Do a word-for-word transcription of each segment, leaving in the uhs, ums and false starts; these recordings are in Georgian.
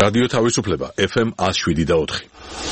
რადიო თავისუფლება ეფ ემ one oh seven და four.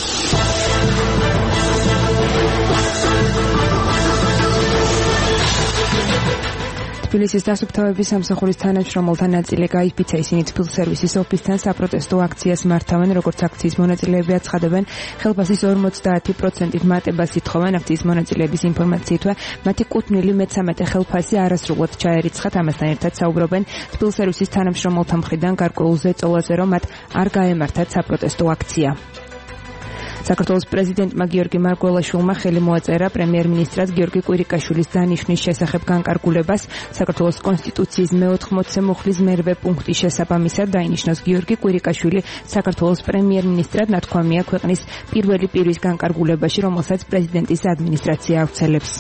თბილისის დასუფთავების სამსახურის თანამშრომელთა ნაწილი გაიფიცა, ისინი თბილ სერვისის ოფისთან საპროტესტო აქციას მართავენ, როგორც აქციის მონაწილეები აცხადებენ, ხელფასის ორმოცდაათი პროცენტით მატებას ითხოვენ. აქციის მონაწილეების ინფორმაციით, მათი კუთვნილი მეცამეტე ხელფასი არასრულად ჩაერიცხათ. ამასთან ერთად საუბრობენ თბილ სერვისის თანამშრომელთა მხრიდან გარკვეულ ზეწოლაზე, რომ მათ არ გაემართათ საპროტესტო აქცია. საქართველოს პრეზიდენტმა გიორგი მარგველაშვილმა ხელი მოაწერა პრემიერ-მინისტრად გიორგი კვირიკაშვილის დანიშვნის შესახებ განკარგულებას. საქართველოს კონსტიტუციის მეოთხმოცე მუხლის მერვე პუნქტის შესაბამისად დაინიშნოს გიორგი კვირიკაშვილი საქართველოს პრემიერ-მინისტრად. ნათქვამია ქვეყნის პირველი პირის განკარგულებაში, რომელსაც პრეზიდენტის ადმინისტრაცია ავრცელებს.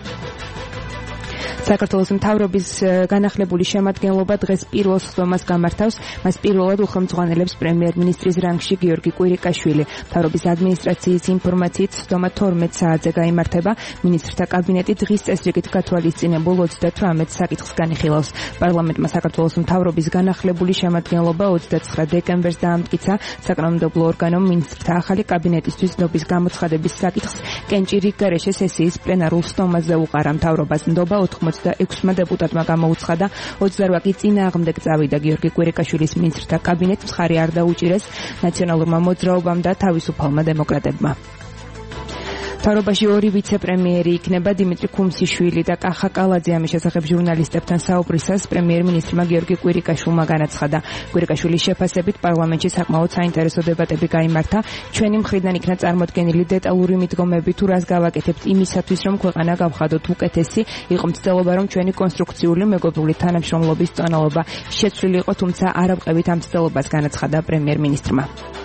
საქართველოს მთავრობის განახლებული შემადგენლობა დღეს პირველ სხდომას გამართავს. მას პირველად უხელმძღვანელებს პრემიერ-მინისტრის რანგში გიორგი კვირიკაშვილი. მთავრობის ადმინისტრაციის ინფორმაციით სხდომა თორმეტ საათზე გაიმართება. მინისტრთა კაბინეტი დღის წესრიგით გათვალისწინებულ ოცდათვრამეტ საკითხს განიხილავს. პარლამენტმა საქართველოს მთავრობის განახლებული შემადგენლობა ოცდაცხრა დეკემბერს დაამტკიცა. საკანონმდებლო ორგანომ მინისტრთა ახალი კაბინეტისთვის ნდობის გამოცხადების საკითხს კენჭირი გარეშე სესიის პლენარულ სხდომაზე უყარა. მთავრობას ნდობა ოცდაექვსმა დეპუტატმა გამოუცხადა. ოცდაოთხ კი წინააღმდეგ წავიდა. გიორგი კვირიკაშვილის მინისტრთა კაბინეტს მხარი არ დაუჭირეს ნაციონალურმა მოძრაობამ და თავისუფალმა დემოკრატებმა. მთავრობაში ორი ვიცე-პრემიერი იქნება. დიმიტრი ქუმსიშვილი და კახა კალაძე ამის შესახებ ჟურნალისტებთან საუბრისას პრემიერ-მინისტრმა გიორგი კვირიკაშვილმა განაცხადა. კვირიკაშვილის შეფასებით პარლამენტში საკმაოდ საინტერესო დებატები გაიმართა. ჩვენი მხრიდან იქნა წარმოდგენილი დეტალური მიდგომები თუ რას გავაკეთებთ იმისათვის, რომ ქვეყანა გავხადოთ უკეთესი. იყო მცდელობა, რომ ჩვენი კონსტრუქციული მეგობრული თანამშრომლობის წონალობა შეცვლილი იყო, თუმცა არ ავყევით ამ მცდელობას, განაცხადა პრემიერ-მინისტრმა.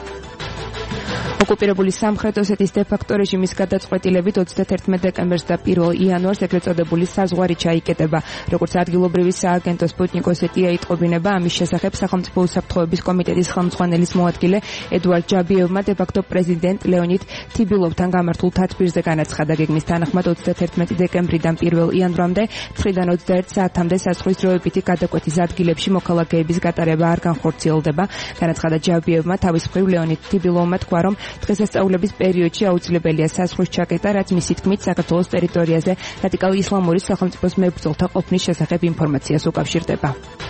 ოკუპირებული სამხრეთ ოსეთის დე-ფაქტო რეჟიმის გადაწყვეტილებით ოცდათერთმეტ დეკემბერს და პირველ იანვარს ეგრეთ წოდებული საზღვარი ჩაიკეტება. როგორც ადგილობრივი სააგენტო სპუტნიკ ოსეტია იტყობინება, ამის შესახებ სახელმწიფო უსაფრთხოების კომიტეტის ხელმძღვანელის მოადგილე ედუარდ ჯაბიევმა დე-ფაქტო პრეზიდენტ ლეონიდ თიბილოვთან გამართულ თათბირზე განაცხადა. გეგმის თანახმად ოცდათერთმეტ დეკემბრიდან პირველ იანვრამდე ცხრიდან ოცდაერთ საათამდე საზღვრის დროებითი გადაკვეთის ადგილებში მოქალაქეების გატარება არ განხორციელდება. განაცხადა ჯაბიევმა. თავის მხრივ ლეონიდ თიბილოვმა თქვა, რომ დღესასწაულების პერიოდში აუცილებელია საზღვრის ჩაკეტა, რაც მისი თქმით საქართველოს ტერიტორიაზე რადიკალ ისლამური სახელმწიფოს მებრძოლთა ყოფნის შესახებ ინფორმაციას უკავშირდება.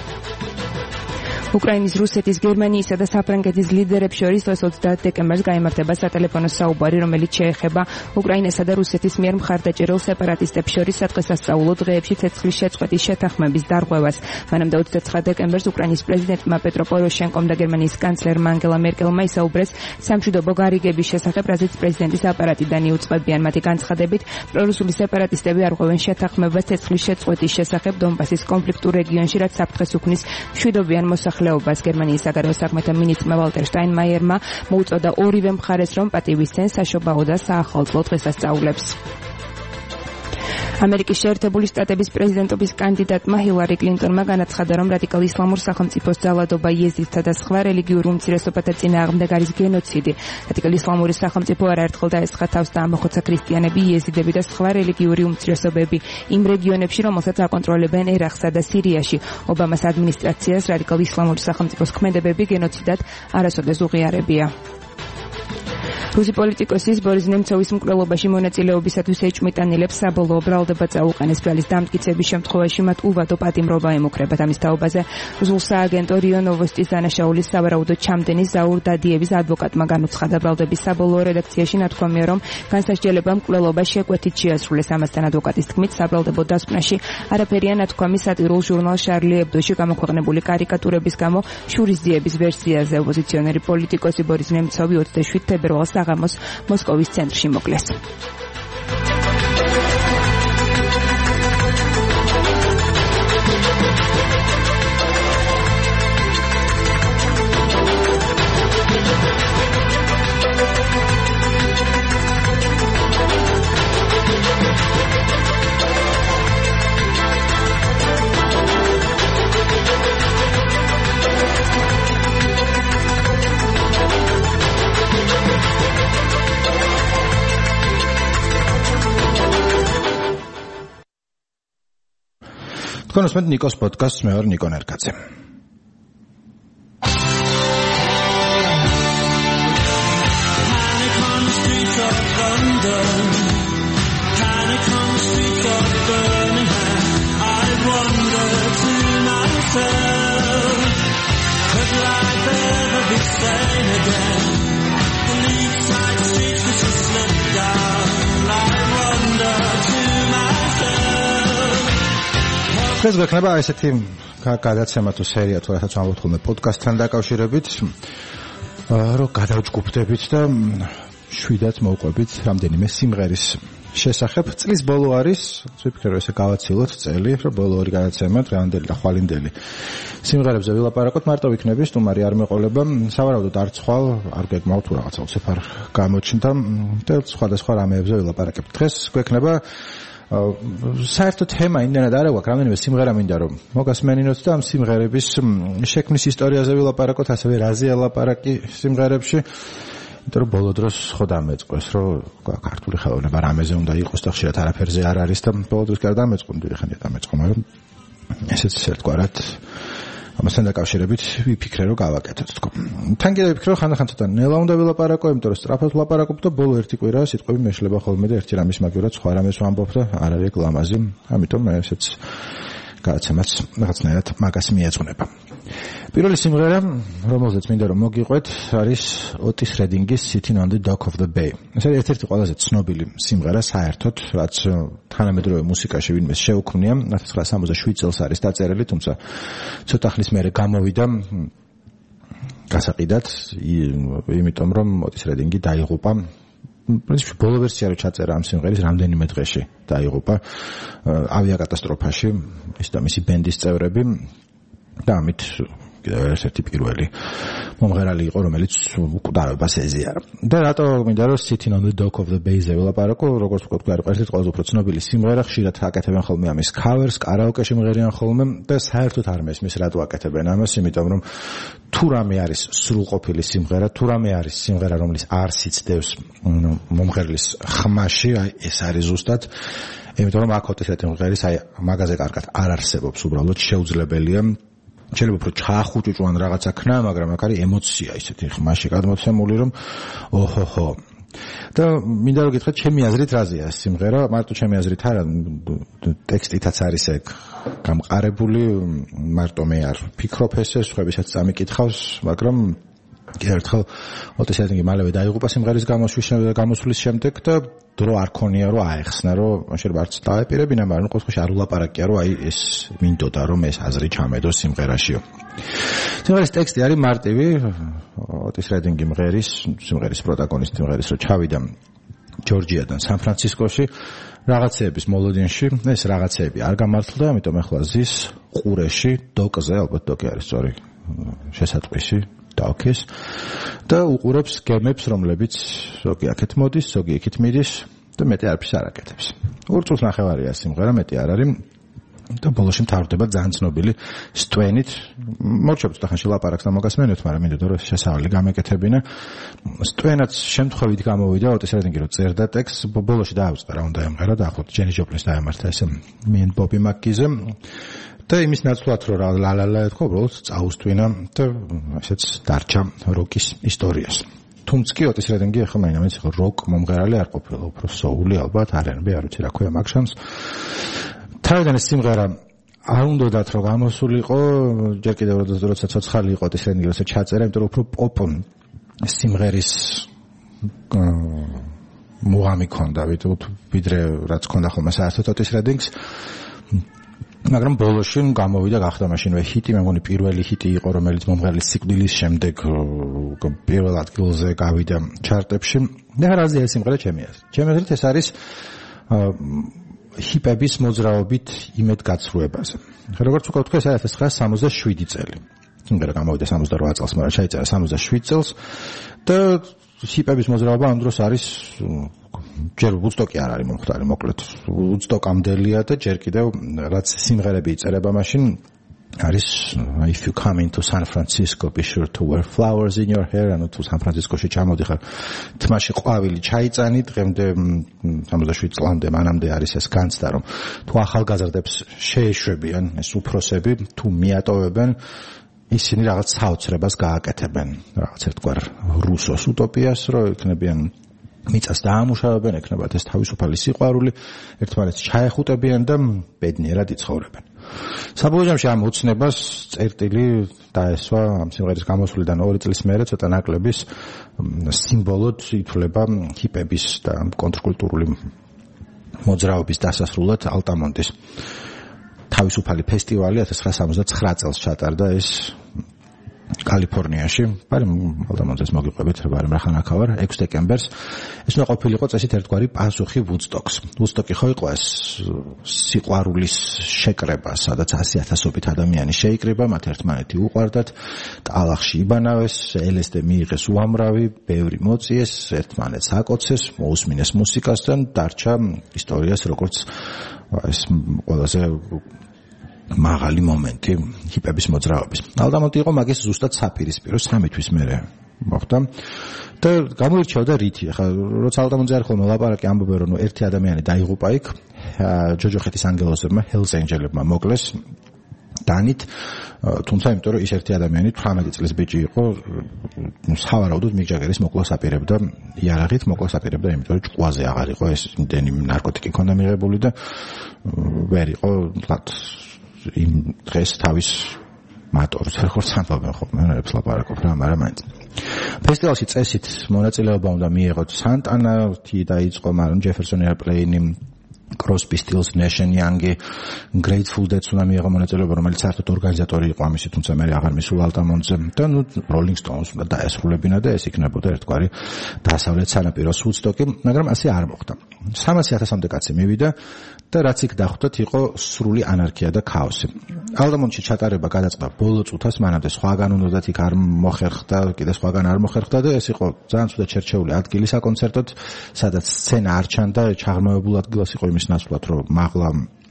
უკრაინის, რუსეთის, გერმანიისა და საფრანგეთის ლიდერებს შორის დღეს ოცდაათ დეკემბერს გაიმართება სატელეფონო საუბარი, რომელიც შეეხება უკრაინასა და რუსეთის მიერ მხარდაჭერილ სეპარატისტებს შორის სადღესასწაულო დღეებში ცეცხლის შეწყვეტის შეთანხმების დარღვევას. მანამდე ოცდაცხრა დეკემბერს უკრაინის პრეზიდენტმა პეტრო პოროშენკომ და გერმანიის კანცლერმა ანგელა მერკელმა ისაუბრეს სამშვიდობო გარიგების შესახებ, რაზეც პრეზიდენტის აპარატიდან იუწყებიან. მათი განცხადებით, პრორუსული სეპარატისტები არღვევენ შეთანხმებას ცეცხლის შეწყვეტის შესახებ დონბასის კონფლიქტურ რეგიონში, რაც საფრთხეს უქმნის მშვიდობიან მოსახლეობას. გერმანიის საგარეო საქმეთა მინისტრმა ვალტერ შტაინმაიერმა მოუწოდა ორივე მხარეს, რომ პატივისცენ საშობაო და საახალწლო დღესასწაულებს. ამერიკის შეერთებული შტატების პრეზიდენტობის კანდიდატმა ჰილარი კლინტონმა განაცხადა, რომ რადიკალ ისლამურ სახელმწიფოს ძალადობა იეზიდთა და სხვა რელიგიურ უმცირესობათა წინააღმდეგ არის გენოციდი. რადიკალ ისლამური სახელმწიფო არაერთხელ დაესხა თავს და ამოხოცა ქრისტიანები, იეზიდები და სხვა რელიგიური უმცირესობები იმ რეგიონებში, რომელსაც აკონტროლებენ ერაყსა და სირიაში. ობამას ადმინისტრაციას რადიკალ ისლამური სახელმწიფოს ქმედებები გენოციდად არასოდეს უღიარებია. რუსი პოლიტიკოსის ბორის ნემცოვის მკვლელობაში მონაწილეობისათვის ეჭვმიტანილებს საბოლოო ბრალდება წაუყენეს. ბრალის დამტკიცების შემთხვევაში მათ უვადო პატიმრობა ემუქრებათ. ამის თაობაზე რუსულ სააგენტო რიო ნოვოსტის დანაშაულის სავარაუდო ჩამდენის ზაურ დადიევის ადვოკატმა განუცხადა. ბრალდების საბოლოო რედაქციაში ნათქვამია, რომ განსასჯელება მკვლელობა შეკვეთით შეასრულეს. ამასთან ადვოკატის თქმით, საბრალდებო დასკვნაში არაფერია ნათქვამი სატირულ ჟურნალ შარლი ებდოში გამოქვეყნებული კარიკატურების გამო შურისძიების ვერსიაზე. ოპოზიციონერი პოლიტიკოსი ბორის ნემცოვი ოცდაშვიდ თებერვალს საღამოს მოსკოვის ცენტრში მოკლეს. თქვენ უსმენთ ნიკოს პოდკასტს, მე ვარ ნიკო ნერკაძე. დღეს გვექნება ესეთი გადაცემა თუ სერია თუ რასაც ვამბობთ ხოლმე პოდკასტთან დაკავშირებით, რომ გადავჯგუფდებით და შვიდად მოვყვებით რამდენიმე სიმღერის შესახებ. წლის ბოლო არის, ვიფიქრე რომ ესე გავაცილოთ წელი, რომ ბოლო ორი გადაცემა დღევანდელი და ხვალინდელი სიმღერებზე ვილაპარაკოთ. მარტო ვიქნები, სტუმარი არ მეყოლება, სავარაუდოდ არ ცხვალ, არ გეგმავ თუ რაღაცა უცებ არ გამოჩნდა და სხვადასხვა რამეებზე ვილაპარაკებთ. დღეს გვექნება საერთოდ თემა იმდენად არ აქვს, რამდენიმე სიმღერა მინდა რომ მოგასმენინოთ და ამ სიმღერების შექმნის ისტორიაზე ვილაპარაკოთ, ასევე რაზე ელაპარაკი სიმღერებში. იმიტომ რომ ბოლო დროს ხო დამეწყეს, რომ ქართული ხელოვნება რამეზე უნდა იყოს და ხშირად არაფერზე არ არის და ბოლო დროს კი არ დამეწყო, დიდი ხანია დამეწყო, მაგრამ ესეც ერთგვარად ამასთან დაკავშირებით ვიფიქრე რომ გავაკეთოთ თქო. თან კიდევ ვიფიქრე რომ ხანდახან ცოტა ნელა უნდა ვილაპარაკო, იმიტომ რომ სწრაფად ვლაპარაკობ და ბოლო ერთი კვირა სიტყვები მეშლება ხოლმე და ერთი რამის მაგივრად სხვა რამეს ვამბობ და არ არის გლამაზი, ამიტომ ესეც გადაცემაც რაღაცნაირად მაგას მიეძღვნება. პირველი სიმღერა, რომელზეც მინდა რომ მოგიყვეთ, არის ოტის რედინგის Sitting on the Dock of the Bay. ეს არის ერთ-ერთი ყველაზე ცნობილი სიმღერა საერთოდ, რაც თანამედროვე მუსიკაში ვინმეს შეუქმნია. ნახე ცხრა სამოცდაშვიდ წელს არის დაწერილი, თუმცა ცოტა ხნის მერე გამოვიდა გასაყიდად, იმიტომ რომ ოტის რედინგი დაიღუპა. პრინციპში ბოლო ვერსია რო ჩაწერა ამ სიმღერის რამდენიმე დღეში დაიღუპა ავიაკატასტროფაში, ის და მისი ბენდის წევრები. და ამით ერთ-ერთი პირველი მომღერალი იყო, რომელიც უკვდავებას ეზიარა. და რატო მინდა რომ Sitting on the Dock of the Bay-ზე ვილაპარაკო, როგორც ვთქვი, არის ერთ-ერთი ყველაზე უფრო ცნობილი სიმღერა, ხშირად აკეთებენ ხოლმე ამის covers, კარაოკეში მღერიან ხოლმე და საერთოდ არ მესმის რატო აკეთებენ ამას, იმიტომ რომ თუ რამე არის სრულყოფილი სიმღერა, თუ რამე არის სიმღერა, რომელიც არც იცდევს მომღერლის ხმაში, აი ეს არის ზუსტად. იმიტომ რომ აქ ოტის სიმღერის აი მაგაზე კარგად არ არსებობს, უბრალოდ შეუძლებელია შეიძლება უფრო ჩაახუჭუჭუან რაღაცა ქნა, მაგრამ აქ არის ემოცია ისეთი ხმაში გადმოცემული, რომ ოჰოჰო. და მინდა რომ გითხრათ, ჩემი აზრით რაზეა ეს სიმღერა, მარტო ჩემი აზრით არა, ტექსტითაც არის ეგ გამყარებული, მარტო მე არ ფიქრობ ესე, სხვებისაც წამიკითხავს, მაგრამ კიდევ ერთხელ ოტის რედინგი მალევე დაიღუპა სიმღერის გამოსვლის შემდეგ და დრო არ ქონია რომ აეხსნა, რომ შეიძლება არც დაეპირებინა, მაგრამ ყოველ შემთხვევაში არ ულაპარაკია, რომ აი ეს მინდოდა რომ ეს აზრი ჩამედოს სიმღერაშიო. სიმღერის ტექსტი არის მარტივი, ოტის რედინგი მღერის, სიმღერის პროტაგონისტი მღერის, რომ ჩავიდა ჯორჯიადან სან-ფრანცისკოში რაღაცეების მოლოდინში, ეს რაღაცეები არ გამართლდა, ამიტომ ახლა ზის ყურეში, დოკზე, ალბათ დოკი არის სწორი შესატყვისი დაკეს და უყურებს გემებს, რომლებიც ზოგი აქეთ მოდის, ზოგი იქით მიდის და მეტი არაფერს არ აკეთებს. ორ წუთს ნახევარია სიმღერა, მეტი არ არის და ბოლოში მთავრდება ძალიან ცნობილი სტვენით. მოვჩვენებთ ახლა ლაპარაკს და მოგასმენოთ, მაგრამ მინდოდა რომ შესავალი გამეკეთებინა. სტვენაც შემთხვევით გამოვიდა, ოტის რედინგი რო წერდა ტექსტს, ბოლოში დააუწყდა რა უნდა ემღერა და ახლოთ ჯენი ჯოპლინს დაემართა ესე მენ ბობი მაკკიზე. და იმის ნაცვლად რომ რა ლალალა ეთქო, უბრალოდ წაუსტვინა და ესეც დარჩა როკის ისტორიას. თუმცა კი ოტის რედინგი ახლა მაინც ხო როკ მომღერალი არ ყოფილა, უფრო soul-ი ალბათ, არ-and-B, არ ვიცი რა ქვია მაგ შანს. თავიდან ეს სიმღერა არ უნდათ რომ გამოსულიყო, ჯერ კიდევ როცა ცოცხალი იყო ოტის რედინგი, როცა ჩაწერა, იმიტომ რომ უფრო პოპ სიმღერის მუღამი ქონდა, ვიდრე რაც ქონდა ხოლმე საერთოდ ოტის რედინგს. მაგრამ ბოლოში გამოვიდა გახდა მაშინვე ჰიტი, მე მგონი პირველი ჰიტი იყო, რომელიც მომღერლის სიკვდილის შემდეგ პირველ ადგილზე გავიდა ჩარტებში. და რაზე ეს სიმღერა ჩემი აზრით? ჩემი აზრით ეს არის ჰიპების მოძრაობით იმედგაცრუებაზე. როგორც უკვე ვთქვი, ეს არის ცხრა სამოცდაშვიდი წელი. სიმღერა გამოვიდა სამოცდარვა წელს, მაგრამ ჩაიწერა სამოცდაშვიდ წელს და ჰიპების მოძრაობა ამ დროს არის ჯერ ვუდსტოკი არ არის მომხდარი, მოკლედ ვუდსტოკამდელია და ჯერ კიდევ რაც სიმღერები იწერება მაშინ არის if you come into San Francisco be sure to wear flowers in your hair, ანუ თუ სან-ფრანცისკოში ჩამოდიხარ, თმაში ყვავილი ჩაიწანი, დღემდე სამოცდაშვიდ წლამდე მანამდე არის ეს განცდა, რომ თუ ახალგაზრდებს შეეშვებიან ეს უფროსები, თუ მიატოვებენ, ისინი რაღაც საოცრებას გააკეთებენ, რაღაც ერთგვარ რუსოს უტოპიას, რომ იქნებიან მიწას დაამუშავებენ, ექნებათ ეს თავისუფალი სიყვარული, ერთმანეთს ჩაეხუტებიან და ბედნიერად იცხოვრებენ. საბოლოო ჯამში ამ ოცნებას წერტილი დაესვა ამ სიმღერის გამოსვლიდან ორი წლის მერე ცოტა ნაკლების სიმბოლოდ ითვლება ჰიპების და კონტრკულტურული მოძრაობის დასასრულად ალტამონტის თავისუფალი ფესტივალი ათას ცხრაასი სამოცდათხრა წელს ჩატარდა ეს კალიფორნიაში, მაგრამ ალბათ მოგიყვებით, მაგრამ რახან აქა ვარ, ექვსი დეკემბერს. ეს უნდა ყოფილიყო წესით ერთგვარი პასუხი ვუდსტოკს. ვუდსტოკი ხო იყო ეს სიყვარულის შეკრება, სადაც ასი ათასობით ადამიანი შეიკრიბა, მათ ერთმანეთი უყვარდათ, ტალახში იბანავეს, ელ ეს დი მიიღეს უამრავი, ბევრი მოწიეს, ერთმანეთს აკოცეს, მოусმინეს მუსიკასთან, დარჩა ისტორიას როგორც ეს ყველაზე მაღალი მომენტი ჰიპების მოძრაობის. ალბათ იყო მაგის ზუსტად საპირისპირო სამი თვის მერე მოხდა და გამოირჩეოდა რითი. ახლა როცა ალბათ არ ხოლმე ლაპარაკი ამბობენ რომ ერთი ადამიანი დაიღუპა იქ, ჯოჯოხეთის ანგელოზებმა, ჰელს ენჯელებმა მოკლეს დანით, თუმცა იმიტომ რომ ის ერთი ადამიანი თვრამეტი წლის ბიჭი იყო, სავარაუდოდ მიკ ჯაგერის მოკვლას აპირებდა, იარაღით მოკვლას აპირებდა, იმიტომ რომ ჭკუაზე აღარ იყო ეს იმდენი ნარკოტიკი ქონდა მიღებული და ვერ იყო თლათ იმ დღეს თავის მატორს როგორც ამბობენ ხოლმე, ნერებს ლაპარაკობ რა, მაგრამ მაინც. ფესტივალში წესით მონაწილეობა უნდა მიიღოთ სანტანათი დაიწყო, მაგრამ ჯეფერსონი ერპლეინი, Crosby, Stills, Nash and Young, Grateful Dead უნდა მიიღო მონაწილეობა, რომელიც საერთოდ ორგანიზატორი იყო ამისი, თუმცა მე აღარ მისულ ალტამონზე და ნუ Rolling Stones უნდა დაესრულებინა და ეს იქნებოდა ერთგვარი დასავლეთ სანაპიროს ვუდსტოკი, მაგრამ ასე არ მოხდა. სამასი ათასამდე კაცი მივიდა და რაც იქ დახვდათ იყო სრული ანარქია და ქაოსი. ალდამონში ჩატარება გადაწყდა ბოლო წუთას, მანამდე სხვაგან უნდათ იქ არ მოხერხდა, კიდე სხვაგან არ მოხერხდა და ეს იყო ძალიან ცუდად შერჩეული ადგილი საკონცერტოდ, სადაც სცენა არ ჩანდა, ჩაღრმავებულ ადგილას იყო იმის ნაცვლად, რომ მაღლა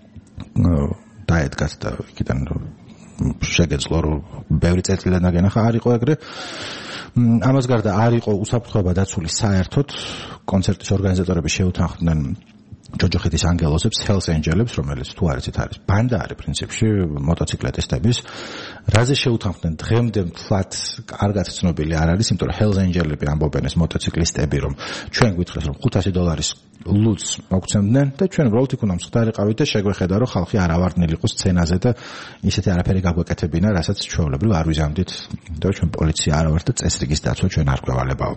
დაედგათ და იქიდან შეგეძლო, რომ ბევრი წერტილიდან დაგენახა, არ იყო ეგრე. ამას გარდა არ იყო უსაფრთხოება დაცული საერთოდ, კონცერტის ორგანიზატორები შეუთანხმდნენ ჯოჯოხეთის ანგელოზებს, ჰელს ენჯელებს, რომელიც თუ არ იცით არის ბანდა არის პრინციპში მოტოციკლეტისტების, რაზე შეუთანხმდნენ დღემდე ფლატ კარგად ცნობილი არ არის, იმიტომ რომ ჰელს ენჯელები ამბობენ ეს მოტოციკლისტები, რომ ჩვენ გვითხრეს რომ ხუთასი დოლარის ლუდს მოგცემდნენ და ჩვენ უბრალოდ იქ უნდა მსხვდარიყავით და შეგვეხედა რომ ხალხი არავარდნილი იყოს სცენაზე და ისეთი არაფერი გაგვეკეთებინა, რასაც ჩვეულებრივ არ ვიზამდით, იმიტომ რომ ჩვენ პოლიცია არა ვართ და წესრიგის დაცვა ჩვენ არ გვევალებაო.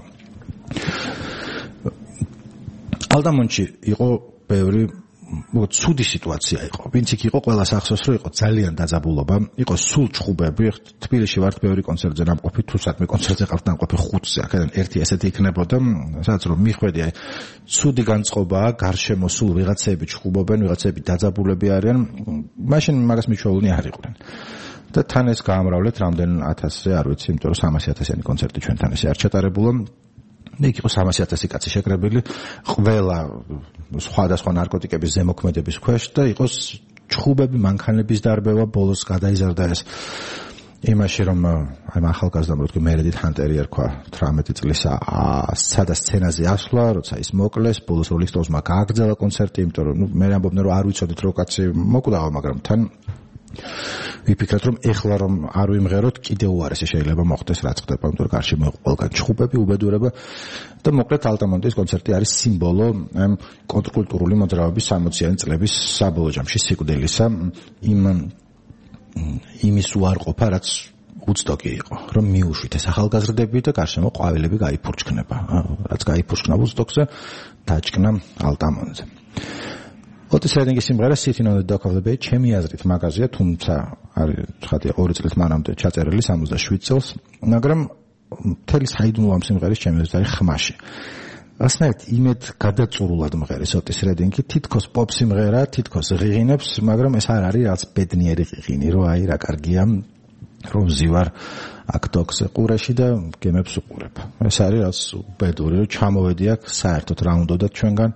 ალდამონში იყო ბევრი ცუდი სიტუაცია იყო. ვინც იქ იყო, ყველას ახსოვს, რომ იყო ძალიან დაძაბულობა, იყო სულ ჭხუბები. თბილისში ვართ ბევრი კონცერტზე ნამყოფი, თუ საქმე კონცერტზე ყავთ ნამყოფი ხუთზე, აქედან ერთი ესეთი იქნებოდა, სადაც რომ მიხვედი, აი, ცუდი განწყობაა, გარშემო სულ ვიღაცები ჭხუბობენ, ვიღაცები დაძაბულები არიან, მაშინ მაგას მიჩვეულნი არ იყვნენ. და თან ეს გაამრავლეთ რამდენ ათასზე, არ ვიცი, იმიტომ რომ სამასი ათასიანი კონცერტი ჩვენთან ესე არ ჩატარებულა. მე იყო სამასი ათასი კაცი შეკრებილი, ყველა სხვადასხვა ნარკოტიკების ზემოქმედების ქვეშ და იყოს ჭხუბები, მანქანების დარბევა, ბოლოს გადაიზარდა ეს იმაში, რომ აი ახალგაზრდამ რო თქვი მერედით ჰანტერი ერქვა თვრამეტი წლისა, სადა სცენაზე ასვლა, როცა ის მოკლეს, ბოლოს Rolling Stones-მა გააგრძელა კონცერტი, იმიტომ რომ ნუ მე ამბობდნენ რომ არ ვიცოდით რო კაცი მოკვდაო, მაგრამ თან ვიფიქრეთ რომ ეხლა რომ არ ვიმღეროთ კიდევ უარესი შეიძლება მოხდეს რაც ხდება, იმიტომ რომ გარშემო იყო ყველგან ჭხუბები, უბედურება და მოკლედ ალტამონტის კონცერტი არის სიმბოლო ამ კონტრკულტურული მოძრაობის სამოციანი წლების საბოლოო ჯამში სიკვდილისა, იმ იმის უარყოფა რაც ვუდსტოკი იყო, რომ მიუშვით ეს ახალგაზრდები და გარშემო ყვავილები გაიფურჩქნება, რაც გაიფურჩქნა ვუდსტოკზე, დაჭკნა ალტამონზე. ოთის რედინგის სიმღერა Sitting on the Dock of the Bay ჩემი აზრით მაგაზია, თუმცა არის ხათია ორი წლის მანამდე ჩაწერილი სამოცდაშვიდ წელს, მაგრამ მთელი საიდუმლო ამ სიმღერის ჩემი აზრით არის ხმაში. ასნაირად იმედ გადაწურულად მღერის ოთის რედინგი, თითქოს პოპ სიმღერა, თითქოს ღიღინებს, მაგრამ ეს არ არის რაც ბედნიერი ღიღინი, რომ აი რა კარგია, რომ ზივარ აქ დოკზე ყურეში და გემებს უყურებ. ეს არის რაც უბედური, რომ ჩამოვედი აქ, საერთოდ რა უნდათ ჩვენგან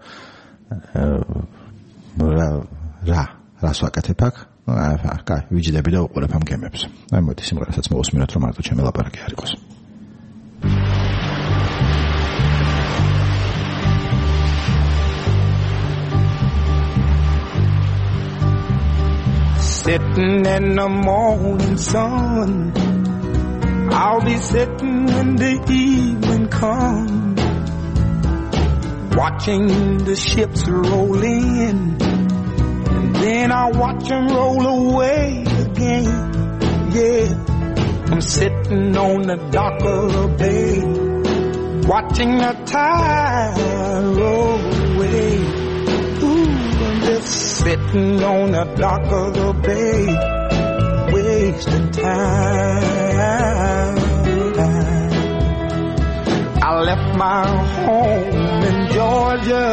რა რა რას ვაკეთებ აქ? აა, კაი, ვიჯდები და უყურებ ამ გემებს. აი მოდი სიმღერასაც მოვუსმინოთ, რომ მარტო ჩემი ლაპარაკი არ იყოს. Sitting in the morning sun, I'll be sitting when the evening comes, watching the ships roll in, and then I'll watch them roll away again. Yeah, I'm sitting on the dock of the bay, watching the tide roll away. Ooh, I'm just sitting on the dock of the bay, wasting time. I left my home in Georgia,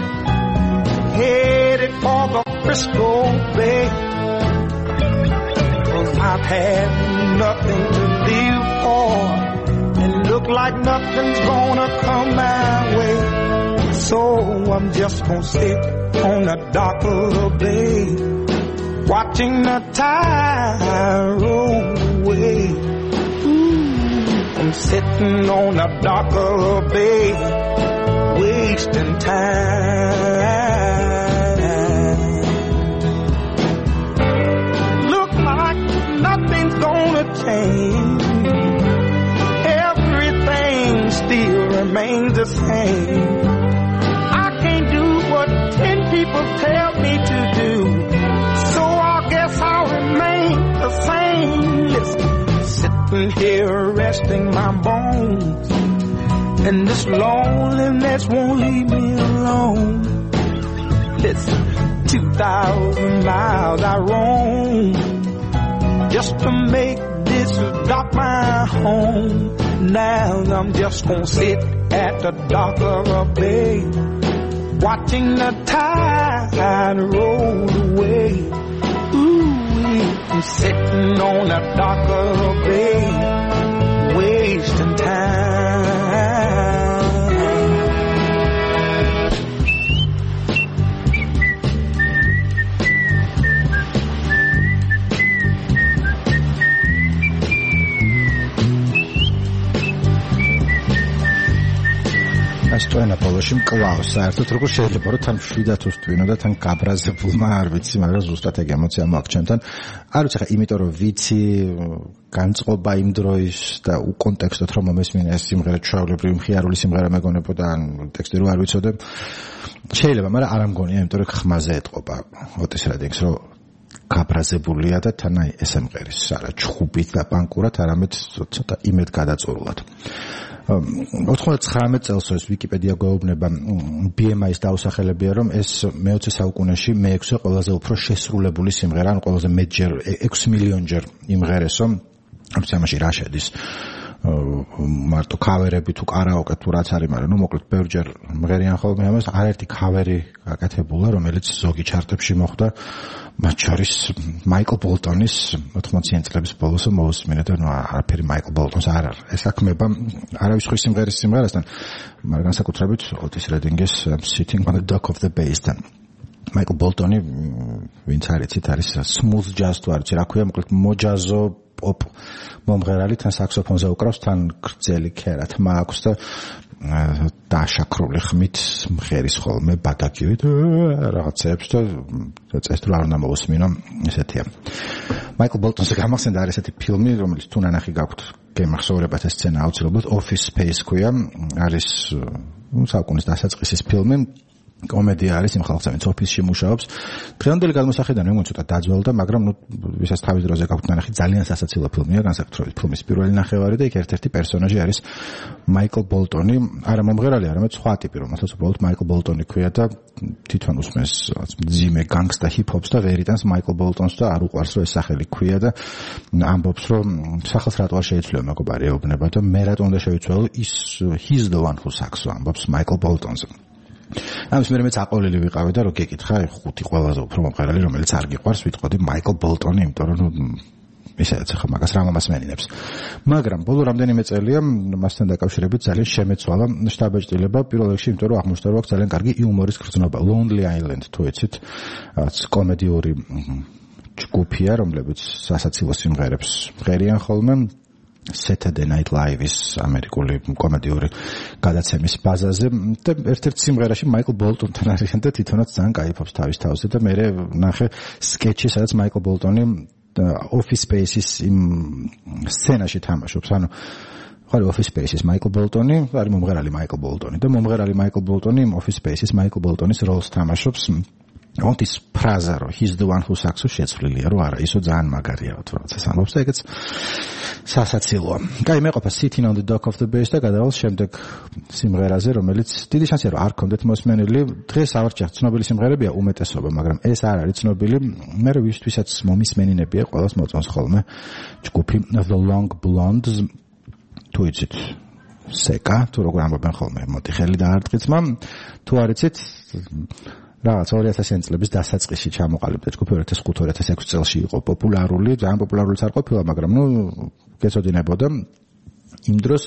headed for the Frisco Bay, 'cause I've had nothing to live for, and look like nothing's gonna come my way. So I'm just gonna sit on the dock of the bay, watching the tide roll away. Ooh, I'm sitting on the dock of the bay, wasting time. Look like nothing's gonna change, everything still remains the same. I can't do what ten people tell me to do, so I guess I'll remain the same. Listen, sitting here resting my bones, and this loneliness won't leave me alone. Listen, two thousand miles I roam just to make this dock my home. Now I'm just gonna sit at the dock of a bay, watching the tide roll away. Ooh, I'm sitting on the dock of a bay, wasting time. ასწვენა ბოლოში მკლავს საერთოდ როგორ შეიძლება რომ თან შვიდათ უსტვინო და თან გაბრაზებულმა არ ვიცი, მაგრამ ზუსტად ეგ ემოცია მაქვს ჩემთან. არ ვიცი ხა იმიტომ რომ ვიცი განწყობა იმ დროის და უკონტექსტოდ რომ მომესმინა ეს სიმღერა ჩვეულებრივი მხიარული სიმღერა მეგონებოდა, ან ტექსტი რო არ ვიცოდე. შეიძლება, მაგრამ არ ამგონია, იმიტომ რომ ხმაზე ეტყობა ოტის რედინგს, რომ გაბრაზებულია და თან აი ეს სიმღერის არა ჩხუბით და პანკურად, არამედ ცოტა იმედ გადაწურულად. ოთხმოცდათვრამეტ წელს ეს ვიკიპედია გვეუბნება ბი ემ აის დაუსახელებია, რომ ეს მეოცე საუკუნეში მეექვსე ყველაზე უფრო შესრულებული სიმღერა, ან ყველაზე მეტჯერ ექვსი მილიონჯერ იმღერესო. ამ სამაში რა შედის? მარტო ქავერები თუ კარაოკე თუ რაც არის, მაგრამ ნუ მოკლედ ბევრჯერ მღერიან ხოლმე ამას. არაერთი ქავერი გაკეთებულა, რომელიც ზოგი ჩარტებში მოხვდა, მათ შორის მაიკლ ბოლტონის ოთხმოციანი წლების ბოლოს მოусმინეთ, ნუ არაფერი მაიკლ ბოლტონს არ არის. ეს საქმეება არავის ხრის სიმღერის სიმღერასთან, მაგრამ განსაკუთრებით ოტის რედინგის Sitting on the Dock of the Bay-თან. მაიკლ ბოლტონი, ვინც არიცით, არის smooth jazz თუ არ ვიცი რა ქვია, მოკლედ მოჯაზო პოპ მომღერალი, თან საქსოფონზე უკრავს, თან გრძელი ქერა თმა აქვს და დაშაქრული ხმით მღერის ხოლმე ბადაკივით რაღაცებს და წესრიგ არ უნდა მოусმინო, ესეთია. მაიკლ ბოლტონზე გამახსენდა არის ესეთი ფილმი, რომელიც თუ ნანახი გაქვთ, გემახსოვრებათ ეს სცენა აუცილებლად, Office Space ქვია, არის საუკუნის დასაწყისის ფილმი. კომედია არის იმ ხალხს, ვინც ოფისში მუშაობს. დღევანდელი გადმოსახედიდან მე ცოტა დაძველდა, მაგრამ ნუ ვისაც თავის დროზე გაქვთ ნანახი, ძალიან სასაცილო ფილმია, განსაკუთრებით ფილმის პირველი ნახევარი და იქ ერთ-ერთი პერსონაჟი არის მაიკლ ბოლტონი, არა მომღერალი, არამედ სხვა ტიპი, რომელსაც უბრალოდ მაიკლ ბოლტონი ქვია და თვითონ უსმენს ძიმე განგსტა ჰიპ-ჰოპს და ვერიტანს მაიკლ ბოლტონს და არ უყვარს რომ ეს სახელი ქვია და ამბობს რომ სახელს რატო არ შეიცვლება მეგობარი ეუბნება და მე რატო უნდა შევიცვალო ის he's the one who sucks ამბობს მაიკლ ბოლტონს. ამის მერე მეც აყოლილი ვიყავი და რო გეკითხა ხუთი ყველაზე უფრო მომღერალი რომელიც არ გიყვარს, ვიტყოდი მაიკლ ბოლტონი, იმიტომ რომ ნუ ისედაც ხა მაგას რა მომასმენინებს. მაგრამ ბოლო რამდენიმე წელია მასთან დაკავშირებით ძალიან შემეცვალა შტაბეჭდილება, პირველ რიგში იმიტომ რომ აღმოჩნდა რომ აქვს ძალიან კარგი იუმორის გრძნობა. Lonely Island თუ იცით, რაც კომედიური ჯგუფია, რომლებიც სასაცილო სიმღერებს მღერიან ხოლმე. Saturday Night Live-ის ამერიკული კომედიური გადაცემის ბაზაზე და ერთ-ერთ სიმღერაში მაიკლ ბოლტონთან არიან და თვითონაც ძალიან кайფობს თავის თავზე და მე ნახე სკეჩი, სადაც მაიკლ ბოლტონი Office Space-ის იმ სცენაში თამაშობს. ანუ ხარ Office Space-ის მაიკლ ბოლტონი, არის მომღერალი მაიკლ ბოლტონი და მომღერალი მაიკლ ბოლტონი Office Space-ის მაიკლ ბოლტონის როლს თამაშობს. ოღონდ ის ფრაზა რომ he's the one who sucks შეცვლილია რომ არა ისო ძალიან მაგარია თუ როდესაც ამბობს და ეგეც სასაცილოა. კაი, მეყოფა Sitting on the Dock of the Bay და გადავალ შემდეგ სიმღერაზე, რომელიც დიდი შანსია რომ არ გქონდეთ მოსმენილი. დღეს ავარჩიახ ცნობილი სიმღერებია უმეტესობა, მაგრამ ეს არ არის ცნობილი. მე ვისთვისაც მომისმენინებია ყველას მოწონს ხოლმე ჯგუფი The Long Blondes. თუ იცით სეკა, თუ როგორ ამბობენ ხოლმე, მოდი ხელი დაარტყიცმა. თუ არ იცით რაღაც ორი ათასიანი წლების დასაწყისში ჩამოყალიბდა ჯგუფი ორი ათას ხუთი ორი ათას ექვსი წელს იყო პოპულარული, ძალიან პოპულარულიც არ ყოფილა, მაგრამ ნუ გეცოდინებოდა იმ დროს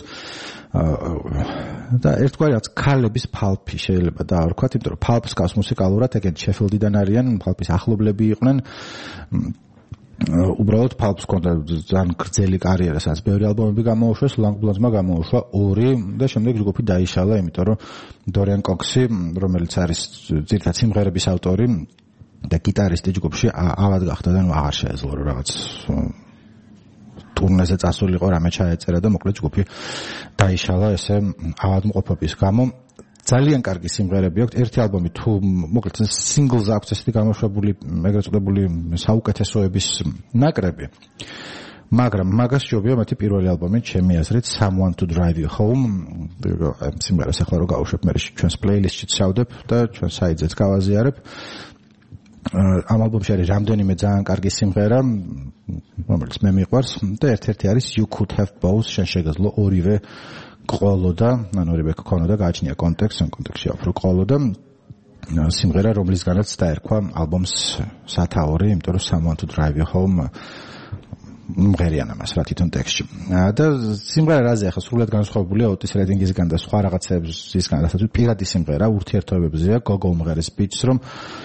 და ერთგვარი რაც ქალების ფალფი შეიძლება დაარქვათ, იმიტომ რომ ფალფს გავს მუსიკალურად, ეგენ შეფილდიდან არიან, ფალფის ახლობლები იყვნენ. უბრალოდ ფალფს ჰქონდა ძალიან გრძელი კარიერა, სადაც ბევრი ალბომები გამოუშვა, Long Blondes-მა გამოუშვა ორი და შემდეგ ჯგუფი დაიშალა, იმიტომ რომ Dorian Cox-ი, რომელიც არის ძირითადად სიმღერების ავტორი და გიტარისტი ჯგუფში, ავად გახდა და აღარ შეეძლო რომ რაღაც ტურნეზე წასულიყო, რამე ჩაეწერა და მოკლედ ჯგუფი დაიშალა ესე ავადმყოფობის გამო. ძალიან კარგი სიმღერები აქვს. ერთი ალბომი თუ მოკლედ სინგლს აქვს ესეთი გამოშვებული, ეგრეთ წოდებული საუკეთესოების ნაკრები. მაგრამ მაგას ჯობია მათი პირველი ალბომი, ჩემი აზრით, Someone to Drive You Home. სიმღერას ახლა რო გავუშვებ, მე ჩვენს პლეილისტშიც შევდებ და ჩვენ საიტზეც გავაზიარებ. ამ ალბომში არის რამდენიმე ძალიან კარგი სიმღერა, რომელიც მე მიყვარს და ერთ-ერთი არის You Could Have Both, შენ შეგეძლო ორივე ყოლოდა, ან ორივე გქონოდა, გააჩნია კონტექსტი, ან კონტექსტში აქვს რო ყოლოდა. სიმღერა, რომლისგანაც დაერქვა ალბომს სათაური, იმიტომ რომ Someone to Drive You Home მღერიან ამას რა თვითონ ტექსტში. და სიმღერა რაზე ახლა სრულად განსხვავებულია ოტის რედინგისგან და სხვა რაღაცებისგან, რასაც პირადი სიმღერა ურთიერთობებზეა, გოგო უმღერის ბიჭს, რომ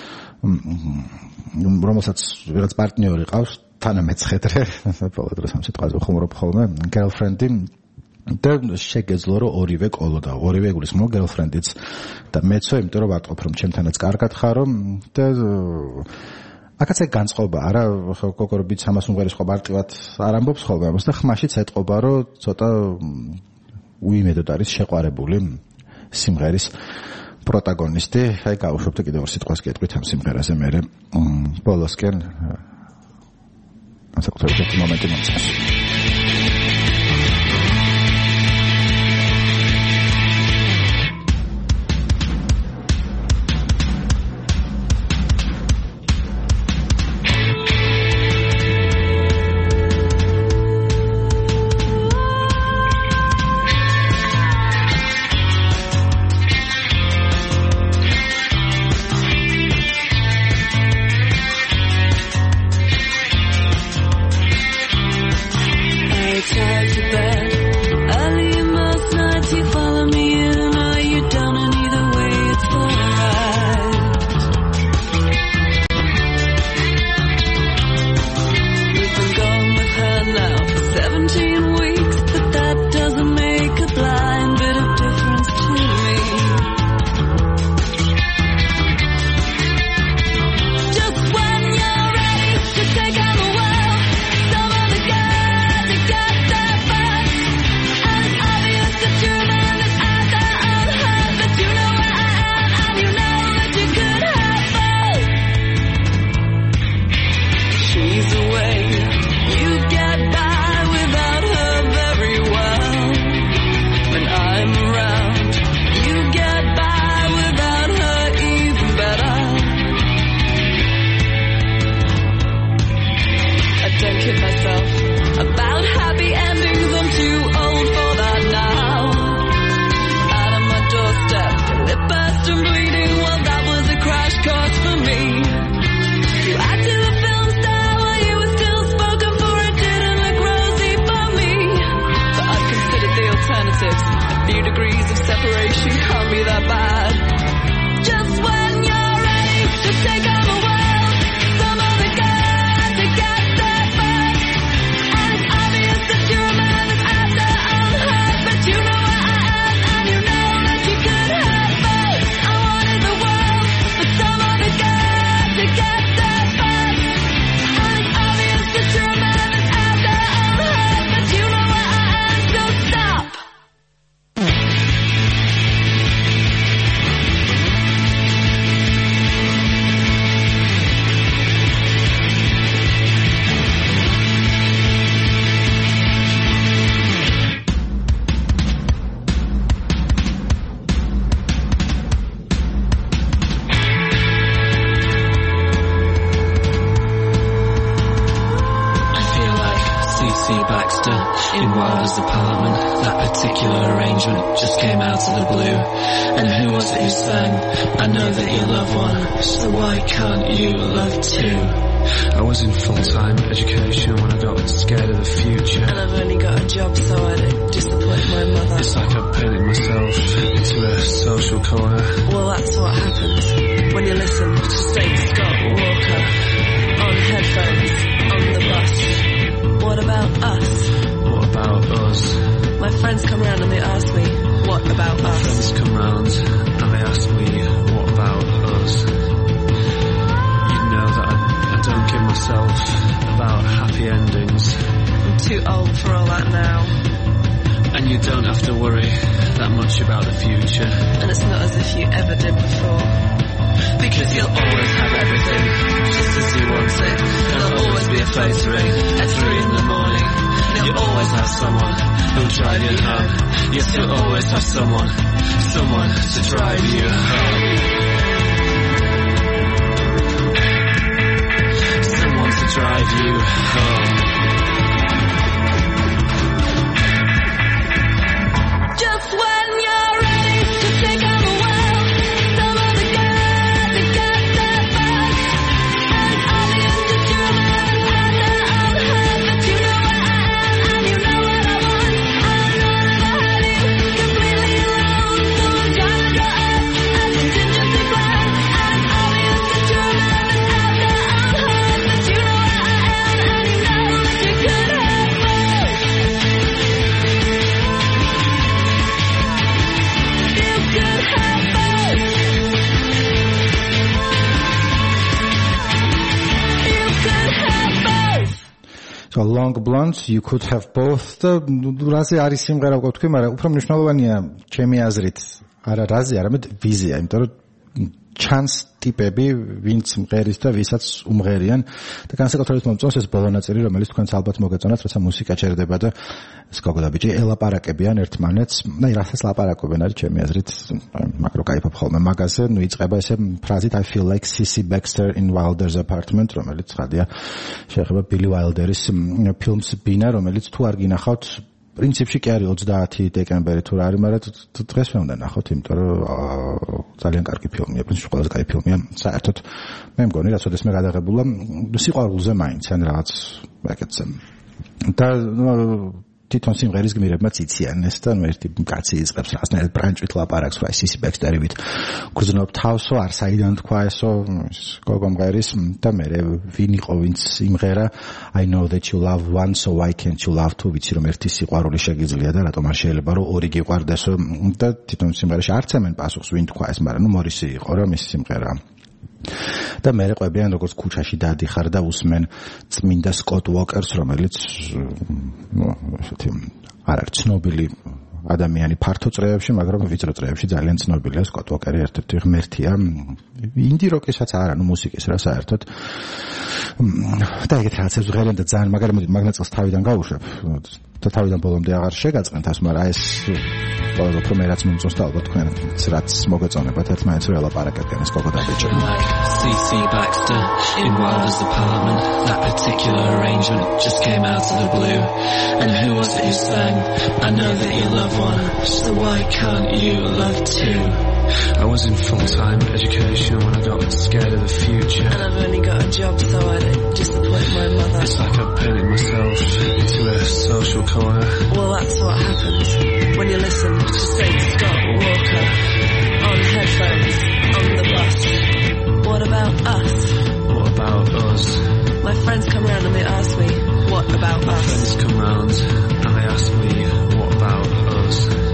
რომელსაც რაღაც პარტნიორი ყავს, თანამეცხედრე, ბოლო დროს ამ სიტყვაზე ხუმრობ ხოლმე, girlfriend-ი და შეგეძლო რომ ორივე ყოლოდა, ორივე გულისხმობ girlfriend-იც და მეცო, იმიტომ რომ ვატყობ რომ ჩემთანაც კარგად ხარო და აქაც ეგ განწყობა არა, გოგო რო ბიჭს ამას უმღერის ხო ბარტივად არ ამბობს ხოლმე ამას და ხმაშიც ეტყობა რომ ცოტა უიმედოდ არის შეყვარებული სიმღერის პროტაგონისტი. აი გავუშვებთ კიდევ ორ სიტყვას კეთყვით ამ სიმღერაზე მე ბოლოსკენ ასაკუთრებით ერთი მომენტი მომწონს. Wilder's apartment. That particular arrangement just came out of the blue. And who was it who sang? I know that you love one, so why can't you love two? I was in full-time education when I got scared of the future. And I've only got a job so I don't disappoint my mother. It's like I've painted myself into a social corner. Well, that's what happens when you listen to Saint Scott Walker on headphones, on the bus. What about us? What about us? My friends come round and they ask me, what about My us? friends come round and they ask me, what about us? You know that I, I don't give myself about happy endings. I'm too old for all that now. And you don't have to worry that much about the future. And it's not as if you ever did before. Because you'll always have everything, just as you want it. There'll always be a phone to ring at three in the morning. You'll always have someone who'll drive you home. Yes, you'll always have someone, someone to drive you home. Someone to drive you home. Just when you're ready to take on the world, some of the girls that got their buzz, and all the entertainment and their own hurt. But you know where I am and you know what I want. I'm not hiding completely alone, so I'm trying to go up as a contingency plan. And all the entertainment and their own hurt. But you know where I am and you know that you could have both. You could have both. You could have both. So long blondes, you could have both. და რაზე არის სიმღერა უკვე თქვი, მაგრამ უფრო მნიშვნელოვანია ჩემი აზრით არა რაზე, არამედ ვიზია, იმიტომ რომ ჩანს ტიპები, ვინც მღერის და ვისაც უმღერიან და განსაკუთრებით მომწონს ეს ბოლო ნაწილი, რომელიც თქვენც ალბათ მოგეწონათ, როცა მუსიკა ჩერდება და ეს გოგო და ბიჭი ელაპარაკებიან ერთმანეთს. აი, რასაც ლაპარაკობენ არის ჩემი აზრით, მაგრამ кайფობ ხოლმე მაგაზე, ნუ იწყება ესე ფრაზით I feel like Cissy Baxter in Wilder's apartment, რომელიც ხადია შეეხება Billy Wilder-ის ფილმს ბინა, რომელიც თუ არ გინახავთ პრინციპში კი არის ოცდაათი დეკემბერი თუ რა არის, მაგრამ დღეს მე უნდა ნახოთ, იმიტომ რომ ძალიან კარგი ფილმია, პრინციპში ყველაზე კარგი ფილმია. საერთოდ მე მგონი, რაც ოდესმე გადაღებულა სიყვარულზე მაინც ან რაღაც ეგეთზე. და თვითონ სიმღერის გმირებმაც იციან ეს და ნუ ერთი კაცი იწყებს რაღაცნაირად ბრანჭვით ლაპარაკს, რა Cissy Baxter-ივით გრძნობ თავსო, არ საიდან თქვა ესო გოგო მღერის და მე ვინ იყო ვინც იმღერა I know that you love one so why can't you love two, ვიცი რომ ერთი სიყვარული შეგიძლია და რატომ არ შეიძლება რომ ორი გიყვარდესო და თვითონ სიმღერაში არც ემენ პასუხს ვინ თქვა ეს, მაგრამ ნუ მორისი იყო რომ ის სიმღერა. და მე ყვებიან როგორც ქუჩაში დადიხარ და უსმენ წმინდა სკოტ უოკერს, რომელიც ნუ ესეთი არ არის ცნობილი ადამიანი ფართო წრეებში, მაგრამ ვიწრო წრეებში ძალიან ცნობილია. სკოტ უოკერი ერთ-ერთი ღმერთია ინდი როკისაც არა, ნუ მუსიკის რა საერთოდ. და ეგეთ რაღაცებს ვღერიან და ძალიან მაგარი მოდი მაგნაწილს თავიდან გავუშვებ და თავიდან ბოლომდე აღარ შეგაწყენ თავს, მაგრამ ეს ყველაზე უფრო მე რაც მომწონს და ალბათ თქვენ რაც მოგეწონებათ ერთმანეთს რომ ელაპარაკებიან ეს გოგო და ბიჭი. Cissy Baxter in Wilder's apartment. That particular arrangement just came out of the blue. And who was it who sang? I know that you love one, so why can't you love two? I was in full-time education when I got scared of the future. And I've only got a job so I don't disappoint my mother. It's like I've painted myself into a social corner. Well, that's what happens when you listen to Saint Scott Walker on headphones, on the bus. What about us? What about us? My friends come round and they ask me, what about My us? friends come round and they ask me, what about us?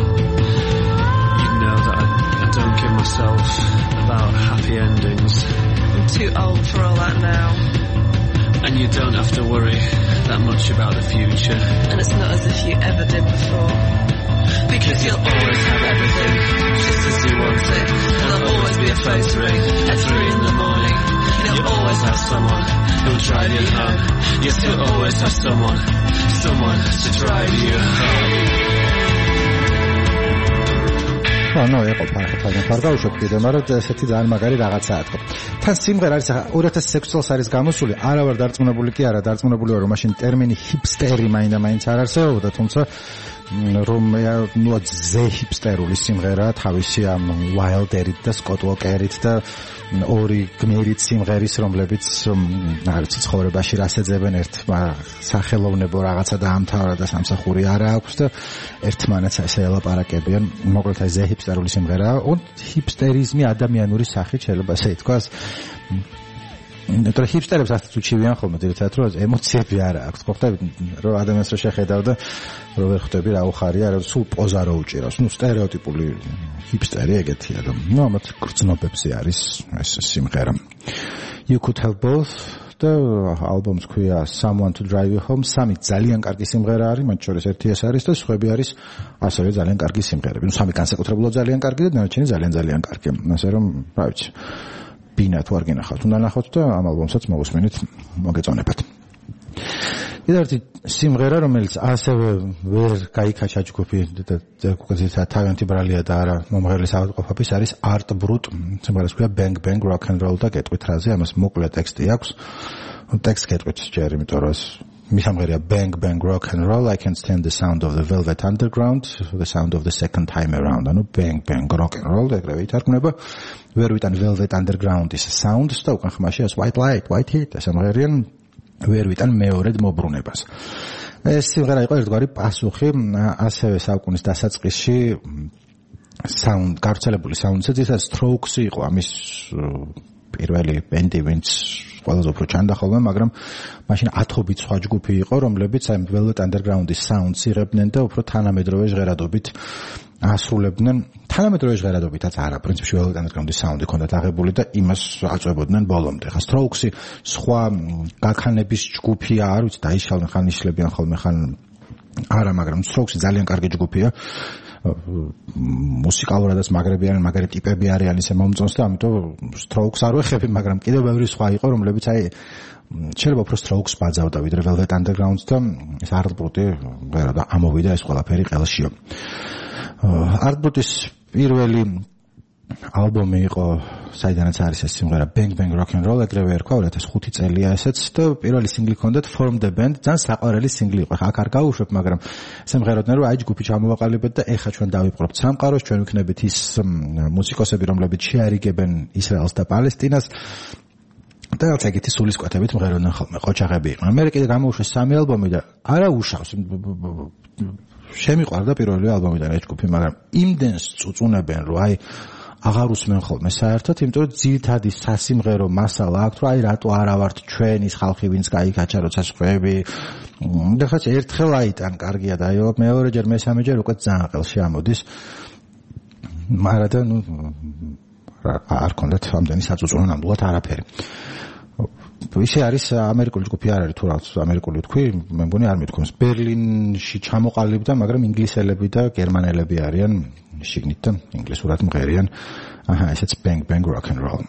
You know that I, I don't give myself about happy endings. I'm too old for all that now. And you don't have to worry that much about the future. And it's not as if you ever did before. Because you'll always have everything, just as you want it. And there'll always be a phone to ring at three in the morning. You'll always have someone who'll drive you home. Yes, you'll always have someone, someone to drive you home. ანუ ეყო ფარხეთიდან ფარგავშობ კიდე, მაგრამ ესეთი ძალიან მაგარი რაღაცაა თქო. თან სიმღერა არის ორი ათას ექვსი წელს არის გამოსული, არა ვარ დარწმუნებული კი არა, დარწმუნებული ვარ რომ მაშინ ტერმინი ჰიპსტერი მაინდა-მაინც არ არსებობდა, თუმცა რომ ნუ ზე ჰიპსტერული სიმღერა თავისი ამ Wilder-ით და Scott Walker-ით და ორი გმირით სიმღერის, რომლებიც არის ცხოვრებაში რას ეძებენ, ერთმა სახელოვნებო რაღაცა დაამთავრა და სამსახური არა აქვს და ერთმანეთს ესე ელაპარაკებიან. მოკლედ აი ზე ჰიპსტერული სიმღერაა. ჰიპსტერიზმი ადამიანური სახით შეიძლება ასე ითქვას. ნეტრო ჰიპსტერებს ასეთ უჩივიან ხოლმე ძირითადად რომ ემოციები არ აქვს. ხო ხტები რომ ადამიანს რო შეხედავ და რო ვერ ხვდები რა უხარია, რა სულ პოზა რო უჭირავს. ნუ სტერეოტიპული ჰიპსტერი ეგეთია და ნუ ამათ გრძნობებზე არის ეს სიმღერა. You could have both და ალბომს ქვია Someone to Drive You Home. სამი ძალიან კარგი სიმღერა არის, მათ შორის ერთი ეს არის და სხვები არის ასევე ძალიან კარგი სიმღერები. ნუ სამი განსაკუთრებულად ძალიან კარგი და დანარჩენი ძალიან ძალიან კარგი. ასე რომ რა ვიცი ბინა თუ არ გინახავთ, უნდა ნახოთ და ამ ალბომსაც მოგესმენით, მოგეწონებათ. კიდევ ერთი სიმღერა, რომელიც ასევე ვერ გაიქაჩა ჯგუფი და თავიანთი ბრალია და არა მომღერლის ავადმყოფობის, არის Art Brut. სიმღერას ქვია Bang Bang Rock and Roll და გეტყვით რაზე, ამას მოკლე ტექსტი აქვს. ტექსტს გეტყვით ჯერ, იმიტომ რომ მისამღერია Bang Bang Rock and Roll, I can stand the sound of the Velvet Underground, the sound of the second time around. ანუ Bang Bang Rock and Roll ეგრევე ითარგმნება. ვერ ვიტან Velvet Underground-ის sound-ს და უკან ხმაში ეს White Light, White Heat ეს ამღერიან ვერ ვიტან მეორედ მობრუნებას. ეს სიმღერა იყო ერთგვარი პასუხი ასევე საუკუნის დასაწყისში sound გავრცელებული sound-ზე, ის Strokes იყო ამის პირველი ბენდი, ვინც ყველაზე უფრო ჩანდა ხოლმე, მაგრამ მაშინ ათობით სხვა ჯგუფი იყო, რომლებიც აი Velvet Underground-ის sound-ს იღებდნენ და უფრო თანამედროვე ჟღერადობით ასრულებდნენ. თანამედროვე ჟღერადობითაც არა, პრინციპში Velvet Underground-ის sound-ი ქონდათ აღებული და იმას აწვებოდნენ ბოლომდე. ხა Strokes-ი სხვა გაქანების ჯგუფია, არ ვიცი, დაიშალენ ხან იშლებიან ხოლმე ხან არა, მაგრამ Strokes-ი ძალიან კარგი ჯგუფია. მუსიკალურადაც მაგრებიან, მაგარი ტიპები არიან ისე მომწონს და ამიტომ Strokes არ ვეხები, მაგრამ კიდევ ბევრი სხვა იყო, რომლებიც აი შეიძლება უფრო Strokes ბაძავდა ვიდრე Velvet Underground-ს და ეს Art Brut-ი ვერა და ამოვიდა ეს ყველაფერი ყელშიო. Art Brut-ის პირველი ალბომი იყო, საიდანაც არის ეს სიმღერა Bang Bang Rock and Roll, ეგრევე ერქვა, ორი ათას ხუთი წელია ესეც და პირველი სინგლი ჰქონდათ Form the Band, ძალიან საყვარელი სინგლი იყო. აქ არ გავუშვებ, მაგრამ სიმღეროდნენ რომ აი ჯგუფი ჩამოვაყალიბეთ და ეხა ჩვენ დავიპყრობთ სამყაროს, ჩვენ ვიქნებით ის მუსიკოსები, რომლებიც შეარიგებენ ისრაელს და პალესტინას. და რაც ეგეთი სულისკვეთებით მღეროდნენ ხოლმე, ყოჩაღები იყვნენ. მე კიდე გამოვუშვეს სამი ალბომი და არა უშავს. შემიყვარდა პირველი ალბომიდან ეს ჯგუფი, მაგრამ იმდენს წუწუნებენ, რომ აი აღარ უსმენ ხოლმე საერთოდ, იმიტომ რომ ძირითადი სასიმღერო მასალა აქვს, რომ აი რატო არა ვართ ჩვენ ის ხალხი, ვინც გაიქაჩა როცა სხვები. და ხაც ერთხელ აიტან კარგია და აი მეორეჯერ მესამეჯერ უკვე ძალიან ყელში ამოდის. მაგრამ და ნუ არ კონდათ ამდენი საწუწუნო ნამდვილად არაფერი. ისე არის ამერიკული ჯგუფი არ არის თუ რაღაც ამერიკული თქვი, მე მგონი არ მithქვამს. ბერლინში ჩამოყალიბდა, მაგრამ ინგლისელები და გერმანელები არიან შიგნით და ინგლისურად მღერიან. აჰა, ესეც Bang Bang Rock and Roll.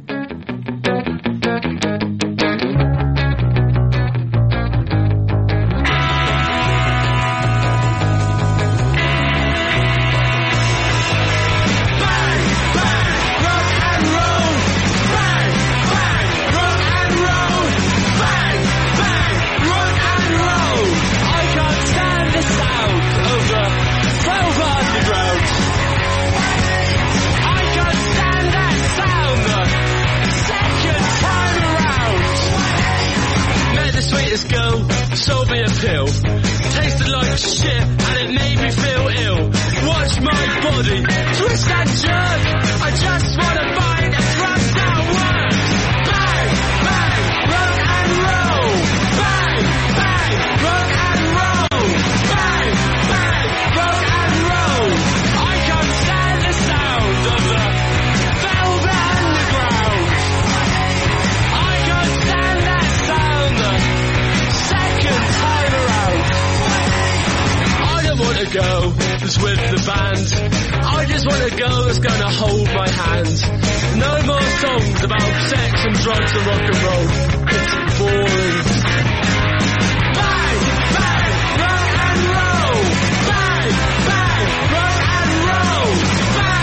Tasted like shit and it made me feel ill. Watch my body twist and jerk. I just wanna find a thrust that works. Bang, bang, rock and roll. Bang, bang, rock and roll. Bang, bang, rock and roll. I can't stand the sound of the Velvet Underground. I can't stand that sound the second time around. I don't want a girl that's with the band. I just want a girl that's gonna hold my hand. No more songs about sex and drugs and rock and roll. It's boring. Bang, bang, rock and roll. Bang, bang, rock and roll. Bang.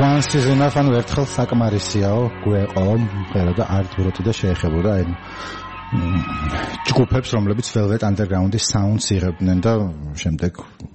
one season of an ერთხელ საკმარისიაო გვეყო მღერო და არ დუროთი და შეეხებოდა აი ჯგუფებს რომლებიც Velvet Underground-ის sounds იღებდნენ და შემდეგ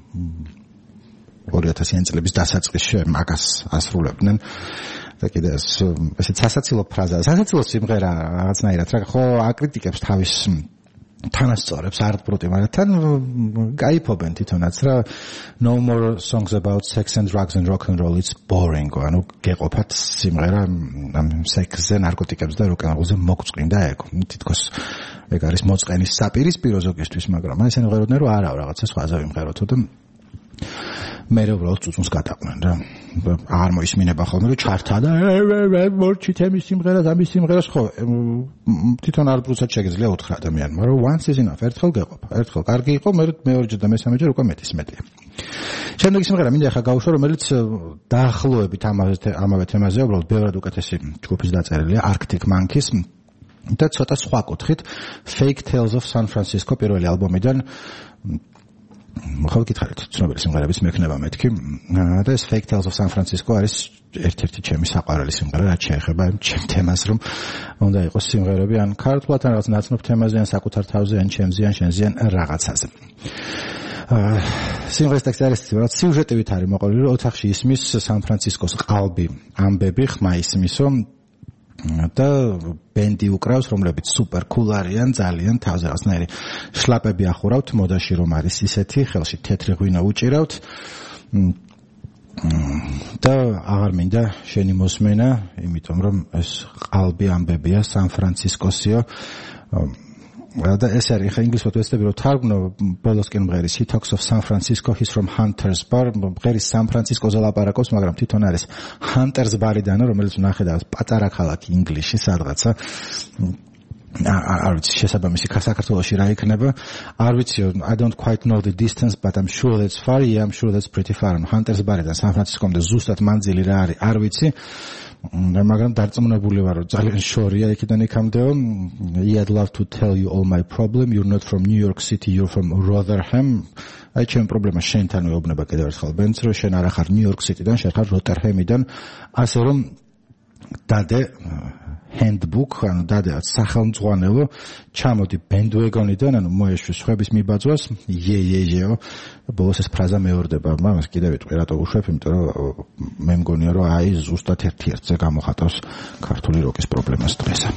ორი ათასიანი წლების დასაწყისში მაგას ასრულებდნენ და კიდე ესეც სასაცილო ფრაზა სასაცილო სიმღერა რაღაცნაირად რა ხო აკრიტიკებს თავის თანასწორებს არტბრუტი მაგრამ თან გაიფობენ თვითონაც რა no more songs about sex and drugs and rock and roll it's boring ანუ გეყოფათ სიმღერა ამ სექსზე ნარკოტიკებზე და როკ-ენ-როლზე მოგწყინდა ეგ თითქოს ეგ არის მოწყენის საპირისპირო ზოგისთვის მაგრამ აი ესენი მღეროდნენ რომ არა რაღაცა სხვაზე ვიმღეროთო და მე უბრალოდ წუწუნს გადაყვნენ რა აღარ მოისმინება ხოლმე რომ ჩართა და მორჩით ამის სიმღერას ამის სიმღერას ხო თვითონ არ ბრუცად შეგიძლია უთხრა ადამიანმა რომ one season of ერთხელ გეყოფა ერთხელ კარგი იყო მე მეორეჯერ და მესამეჯერ უკვე მეტის მეტია შემდეგი სიმღერა მინდა ახლა გავუშვა რომელიც დაახლოებით ამავე ამავე თემაზეა უბრალოდ ბევრად უკეთესი ჯგუფის დაწერილია Arctic Monkeys და ცოტა სხვა კუთხით Fake Tales of San Francisco პირველი ალბომიდან მოხალ გითხარით ცნობილი სიმღერების მექნება მეთქი და ეს Fake Tales of San Francisco არის ერთ-ერთი ჩემი საყვარელი სიმღერა რაც შეეხება ჩემ თემას რომ უნდა იყოს სიმღერები ან ქართულად ან რაღაც ნაცნობ თემაზე ან საკუთარ თავზე ან ჩემზე ან შენზე ან რაღაცაზე სიმღერის ტექსტი არის რაღაც სიუჟეტივით არის მოყოლილი რომ ოთახში ისმის სან ფრანცისკოს ყალბი ამბები ხმა ისმისო და ბენდი უკრავს რომლებიც სუპერ კულ არიან ძალიან თავზე რაღაცნაირი შლაპები ახურავთ მოდაში რომ არის ისეთი ხელში თეთრი ღვინო უჭირავთ და აღარ მინდა შენი მოსმენა იმიტომ რომ ეს ყალბი ამბებია სან ფრანცისკოსიო და ეს არის ხა ინგლისურად ვეცდები რომ თარგმნო ბოლოსკენ მღერის He talks of San Francisco he's from Hunters Bar მღერის სან ფრანცისკოზე ლაპარაკობს მაგრამ თვითონ არის Hunters Bar-დან რომელიც ნახე პატარა ქალაქი ინგლისში სადღაცა არ ვიცი შესაბამისი საქართველოში რა იქნება არ ვიცი I don't quite know the distance but I'm sure that's far yeah I'm sure that's pretty far Hunters Bar-დან სან ფრანცისკომდე ზუსტად მანძილი რა არის არ ვიცი მაგრამ დარწმუნებული ვარ რომ ძალიან შორია იქიდან იქამდეო I'd love to tell you all my problem you're not from New York City you're from Rotherham აი ჩემი პრობლემა შენთან მეუბნება კიდევ ერთხელ ბენც რომ შენ არ ხარ New York City-დან შენ ხარ Rotherham-დან ასე რომ დადე handbook ანუ დადე სახელმძღვანელო ჩამოდი ბენდვეგონიდან ანუ მოეშვი სხვების მიბაძვას ე ე ე ბოლოს ეს ფრაზა მეორდება მაგას კიდევ ვიტყვი რატო უშვებ იმიტომ რომ მე მგონია რომ აი ზუსტად ერთ-ერთზე გამოხატავს ქართული როკის პრობლემას დღესა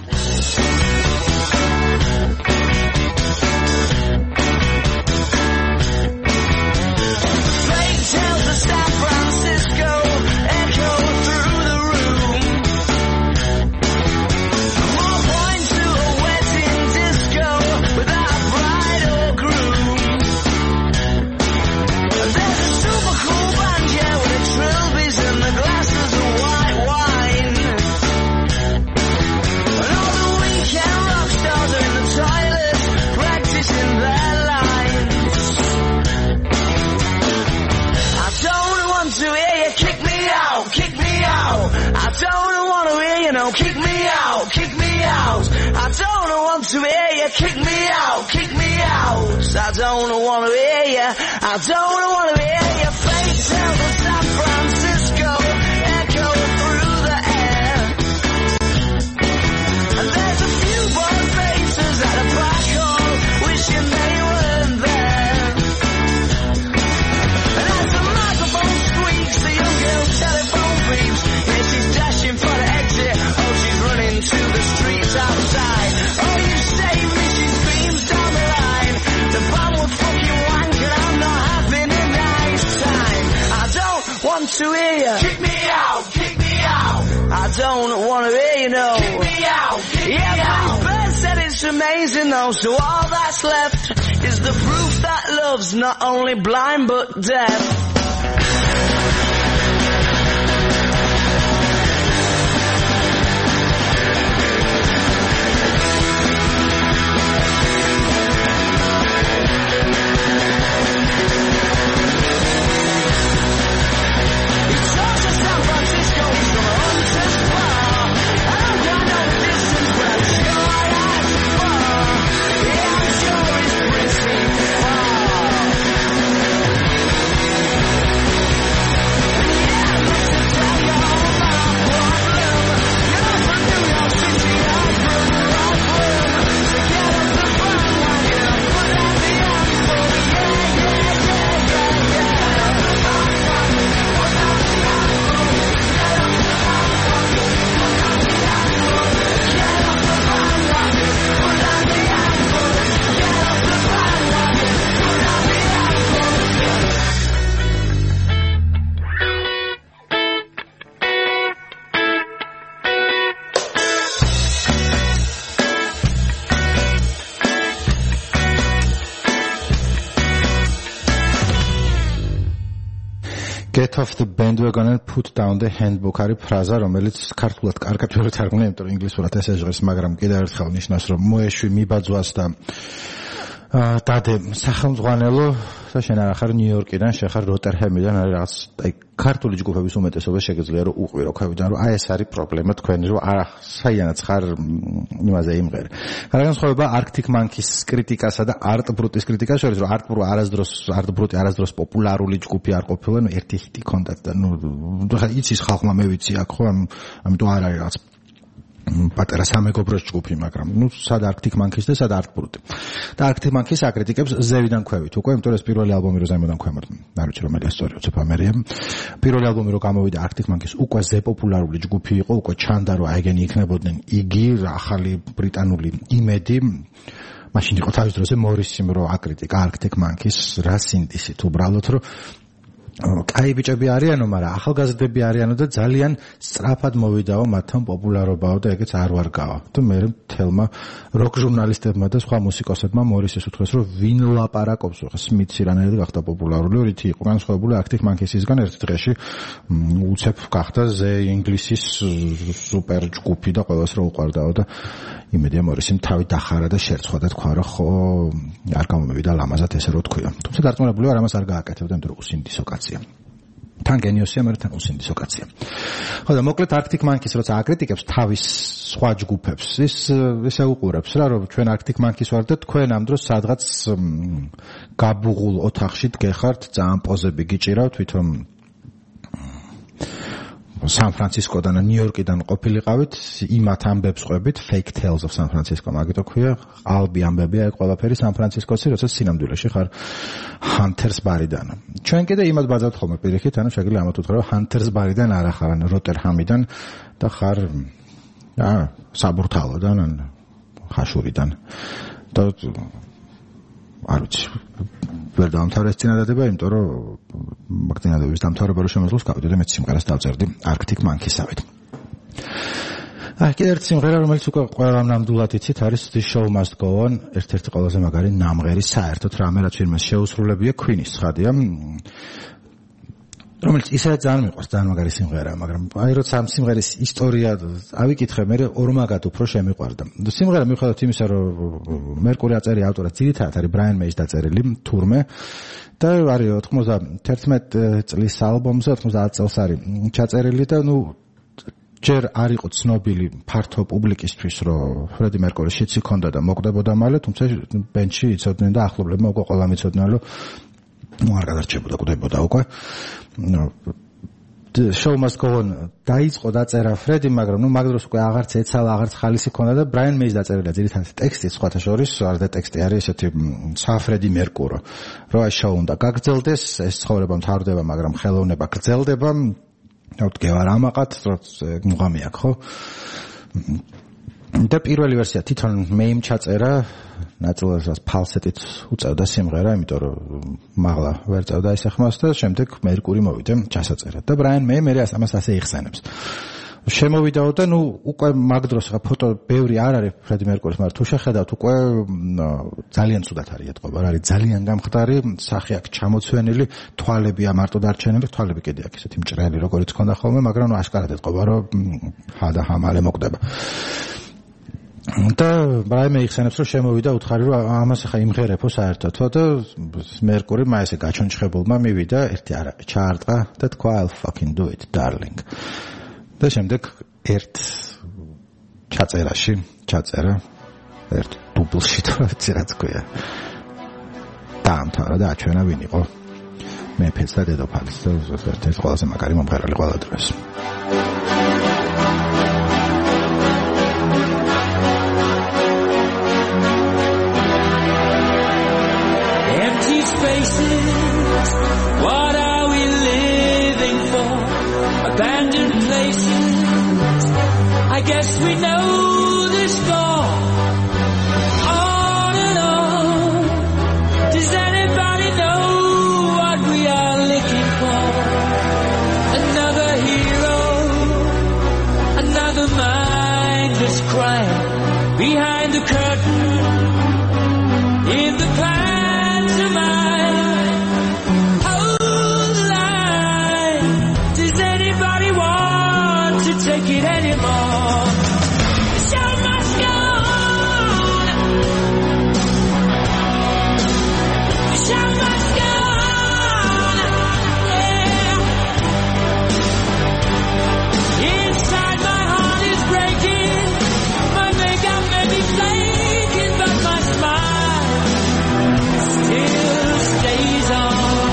Kick me out, kick me out. I don't want to hear you. Kick me out, kick me out. I don't want to hear you. I don't want to hear you. Fake tales of San Francisco echo through the air. And there's a few bored faces at a black hole wishing they weren't there. And as the microphone squeaks, the young girl telephone beeps. Yeah, she's dashing for the exit. To the streets outside. Oh, you save me, she screams down the line. The bomb would fucking wank and I'm not having a nice time. I don't want to hear you. Kick me out, kick me out. I don't want to hear you, no. Kick me out, kick yeah, me out. Yeah, Bird said it's amazing though, so all that's left is the proof that love's not only blind but deaf. get off the bandwagon and put down the handbook არის ფრაზა, რომელიც ქართულად კარგად ვერ თარგმნია, იმიტომ რომ ინგლისურად ესე ჟღერს, მაგრამ კიდევ ერთხელ ნიშნავს, რომ მოეშვი მიბაძვას და დადე სახელმძღვანელო და შენ არ ხარ ნიუ-იორკიდან, შენ ხარ როტერჰემიდან, არის რაღაც აი ქართული ჯგუფების უმეტესობა შეგიძლია რომ უყვირო ქვევიდან, რომ აი ეს არის პრობლემა თქვენი, რომ არა საიანაც ხარ იმაზე იმღერე. განსხვავება Arctic Monkeys კრიტიკასა და Art Brut-ის კრიტიკას შორის, რომ Art Brut არასდროს Art Brut არასდროს პოპულარული ჯგუფი არ ყოფილა, ნუ ერთი ჰიტი ჰქონდათ და ნუ ხა იცის ხალხმა მე ვიცი აქ ხო, ამიტომ არ არის რაღაც პატარა სამეგობროს ჯგუფი, მაგრამ ნუ სად Arctic Monkeys და სად Art Brut. და Arctic Monkeys აკრიტიკებს ზევიდან ქვევით უკვე, იმიტომ რომ ეს პირველი ალბომი რო ზემოდან ქვემოთ, არ ვიცი რომელია სწორი, უცებ ამერია. პირველი ალბომი რო გამოვიდა Arctic Monkeys უკვე ზე პოპულარული ჯგუფი იყო, უკვე ჩანდა რომ აიგენი იქნებოდნენ იგი ახალი ბრიტანული იმედი. მაშინ იყო თავის დროზე მორისიმ რო აკრიტიკა Arctic Monkeys რა სინდისით უბრალოდ რომ კაი ბიჭები არიანო, მაგრამ ახალგაზრდები არიანო და ძალიან სწრაფად მოვიდაო მათთან პოპულარობაო და ეგეც არ ვარ გავა. და მე თელმა როკ ჟურნალისტებმა და სხვა მუსიკოსებმა მორისის უთხრეს, რომ ვინ ლაპარაკობს, ხო, სმითსი რანაირად გახდა პოპულარული, რითი იყო განსხვავებული Arctic Monkeys-ისგან ერთ დღეში უცებ გახდა ზე ინგლისის სუპერ ჯგუფი და ყველას რო უყვარდაო და იმედია მორისიმ თავი დახარა და შერცხვა და თქვა, რომ ხო არ გამომივიდა ლამაზად ესე რო თქვია. თუმცა დარწმუნებული ვარ, ამას არ გააკეთებდა, იმიტომ რომ უსინდისო კაცია. თან გენიოსია, მაგრამ თან უსინდისო კაცია. ხო და მოკლედ Arctic Monkeys როცა აკრიტიკებს თავის სხვა ჯგუფებს, ის ესე უყურებს რა, რომ ჩვენ Arctic Monkeys ვართ და თქვენ ამ დროს სადღაც გაბუღულ ოთახში დგეხართ, ძალიან პოზები გიჭირავთ, თვითონ San Francisco-დან და ნიუ-იორკიდან ყოფილიყავით, იმათ ამბებს ყვებით, Fake Tales of San Francisco, მაგითო ქვია, ალბი ამბებია ეგ ყველაფერი San Francisco-ში, როცა სინამდვილეში ხარ Hunters Bar-დან. ჩვენ კიდე იმათ ბაძავთ ხოლმე პირიქით, ანუ შეგიძლია ამათ უთხრა, Hunters Bar-დან არა ხარ, ან როტერჰამიდან და ხარ აა საბურთალოდან, ან ხაშურიდან. და არ ვიცი ვერ დამთავრეს წინადადება, იმიტომ რომ მაგწინადადების დამთავრება რო შემეძლოს, გავიდე და მეც სიმღერას დავწერდი Arctic Monkeys-ავით. აი, კიდევ ერთი სიმღერა, რომელიც უკვე ყველამ ნამდვილად იცით, არის The Show Must Go On, ერთ-ერთი ყველაზე მაგარი ნამღერი საერთოდ რამე რაც ვინმეს შეუსრულებია Queen-ის ცხადია. რომელიც ისედაც ძალიან მიყვარს, ძალიან მაგარი სიმღერაა, მაგრამ აი როცა ამ სიმღერის ისტორია ავიკითხე, მე ორმაგად უფრო შემიყვარდა. სიმღერა მიუხედავად იმისა, რომ მერკური აწერია ავტორად, ძირითადად არის Brian May-ის დაწერილი თურმე და არის ოთხმოცდაერთმეტი წლის ალბომზე, ოცდაათ წელს არის ჩაწერილი და ნუ ჯერ არ იყო ცნობილი ფართო პუბლიკისთვის, რომ ფრედი მერკურის შიც იქონდა და მოკვდებოდა მალე, თუმცა ბენდში იცოდნენ და ახლობლებმა უკვე ყველამ იცოდნენ, რომ ნუ არ გადარჩებოდა, კვდებოდა უკვე. The Show Must Go On დაიწყო დაწერა ფრედი, მაგრამ ნუ მაგ დროს უკვე აღარც ეცალა, აღარც ხალისი ქონდა და Brian May-ის დაწერილია ძირითადად ტექსტი, სხვათა შორის არ და ტექსტი არის ესეთი საფრედი მერკურო, რომ აი შოუ უნდა გაგრძელდეს, ეს ცხოვრება მთავრდება, მაგრამ ხელოვნება გრძელდება. დგევარ ამაყად, მუღამი აქვს, ხო? და პირველი ვერსია თვითონ მეიმ ჩაწერა, ნაწილობრივ ფალსეტით უწევდა სიმღერა, იმიტომ რომ მაღლა ვერ წევდა ისეხმას და შემდეგ მერკური მოვიდა ჩასაწერად. და Brian May მე ამას ასე იხსენებს. შემოვიდაო და ნუ უკვე მაგ დროს რა ფოტო ბევრი არ არის ფრედი მერკურის, მაგრამ თუ შეხედავთ უკვე ძალიან ცუდად არის ეთყობა, არის ძალიან გამხდარი, სახე აქვს ჩამოცვენილი, თვალები ამარტო დარჩენილი, თვალები კიდე აქვს ესეთი მჭრელი, როგორიც ქონდა ხოლმე, მაგრამ ნუ აშკარად ეთყობა, რომ ჰადა ჰამალე მოკვდება. და Brian May იხსენებს, რომ შემოვიდა უთხარი, რომ ამას ახლა იმღერებო საერთოდ და მერკური მაესე გაჩონჩხებულმა მივიდა, ერთი არაყი ჩაარტყა და თქვა I'll fucking do it, darling. და შემდეგ ერთ ჩაწერაში ჩაწერა ერთ დუბლში თუ რა თქვია. დაამთავრა და აჩვენა ვინ იყო მეფეც და დედოფალიც და ერთ-ერთი ყველაზე მაგარი მომღერალი ყველა დროს. Spaces, what are we living for? Abandoned places, I guess we know the score. On and on, does anybody know what we are looking for? Another hero, another mindless crime behind the curtain, in the past. take it anymore. The show must go on. The show must go on. Yeah. Inside my heart is breaking. My makeup may be flaking, but my smile still stays on.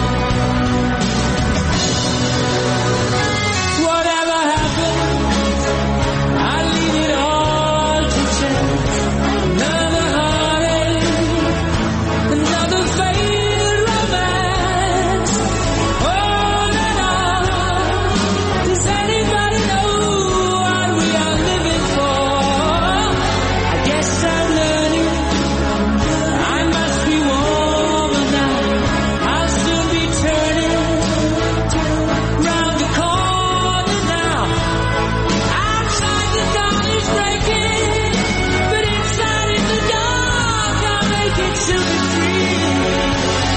Whatever happens, I leave it all to chance. Another heartache, another faded romance. On and on. Does anybody know what we are living for? I guess I'm learning. I must be warmer now. I'll soon be turning round the corner now. Outside the dawn is breaking, but inside in the dark I'll make it to the dream.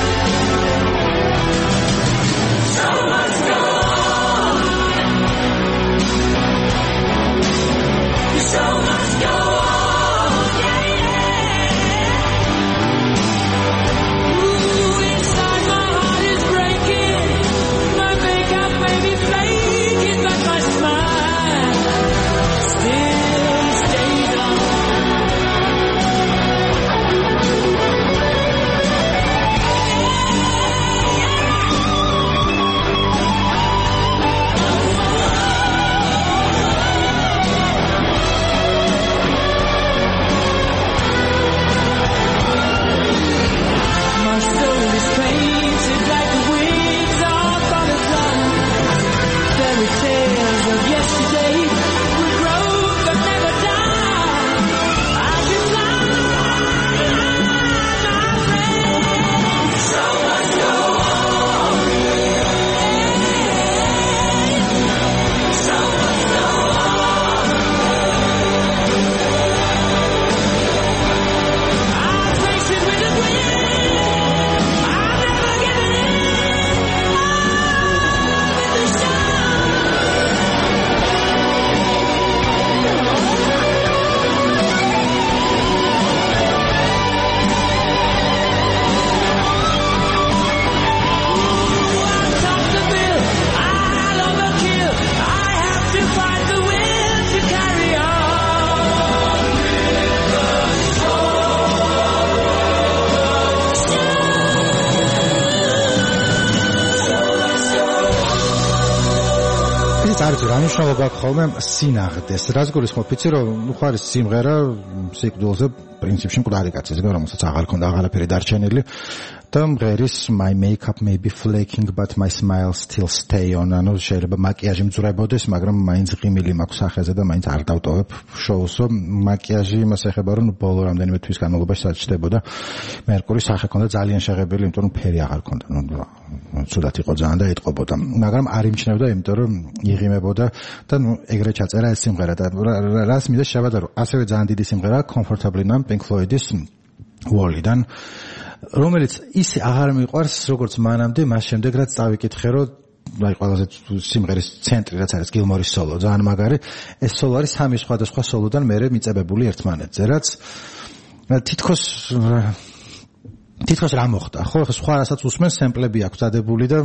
So much go on. So much go on. Yeah, yeah. Ooh, inside my heart is breaking. My makeup may be flaking, but my smile still stays on. My soul is painted like the wings of butterflies. Fairy tales of yesterday will grow but never die. I can fly, my friend. So much go on. So much go on. I'll face it with a grin. I'm never giving in. I'm in the show. I'll top the bill. I'll overkill. I have to find the will to carry on. ეს არის რა მნიშვნელობა აქვს ხოლმე სინაღდეს. რაც გულისხმობ, იცი რომ ნუ ხარ სიმღერა სიკვდილზე პრინციპში მკვდარი კაცის გა რომელსაც აღარ ქონდა აღარაფერი დარჩენილი და მღერის my makeup may be flaking but my smile still stay on. ანუ შეიძლება მაკიაჟი მძვრებოდეს, მაგრამ მაინც ღიმილი მაქვს სახეზე და მაინც არ დავტოვებ შოუსო. მაკიაჟი იმას ეხება რომ ბოლო რამდენიმე თვის განმავლობაში სადაც ჩდებოდა მერკური სახე ქონდა ძალიან შეღებილი, იმიტომ რომ ფერი აღარ ქონდა. ნუ ცუდად იყო ძალიან და ეტყობოდა. მაგრამ არ იმჩნევდა, იმიტომ რომ იღიმებოდა და ნუ ეგრე ჩაწერა ეს სიმღერა და რას მინდა შევადარო. ასევე ძალიან დიდი სიმღერაა Comfortably Numb Pink Floyd-ის Wall-დან, რომელიც ისე აღარ მიყვარს როგორც მანამდე, მას შემდეგ რაც წავიკითხე რომ აი ყველაზე სიმღერის ცენტრი რაც არის გილმორის სოლო, ძალიან მაგარი. ეს სოლო არის სამი სხვადასხვა სოლოდან მერე მიწებებული ერთმანეთზე, რაც თითქოს თითქოს რა მოხდა, ხო? სხვა რასაც უსმენს სემპლები აქვს დადებული და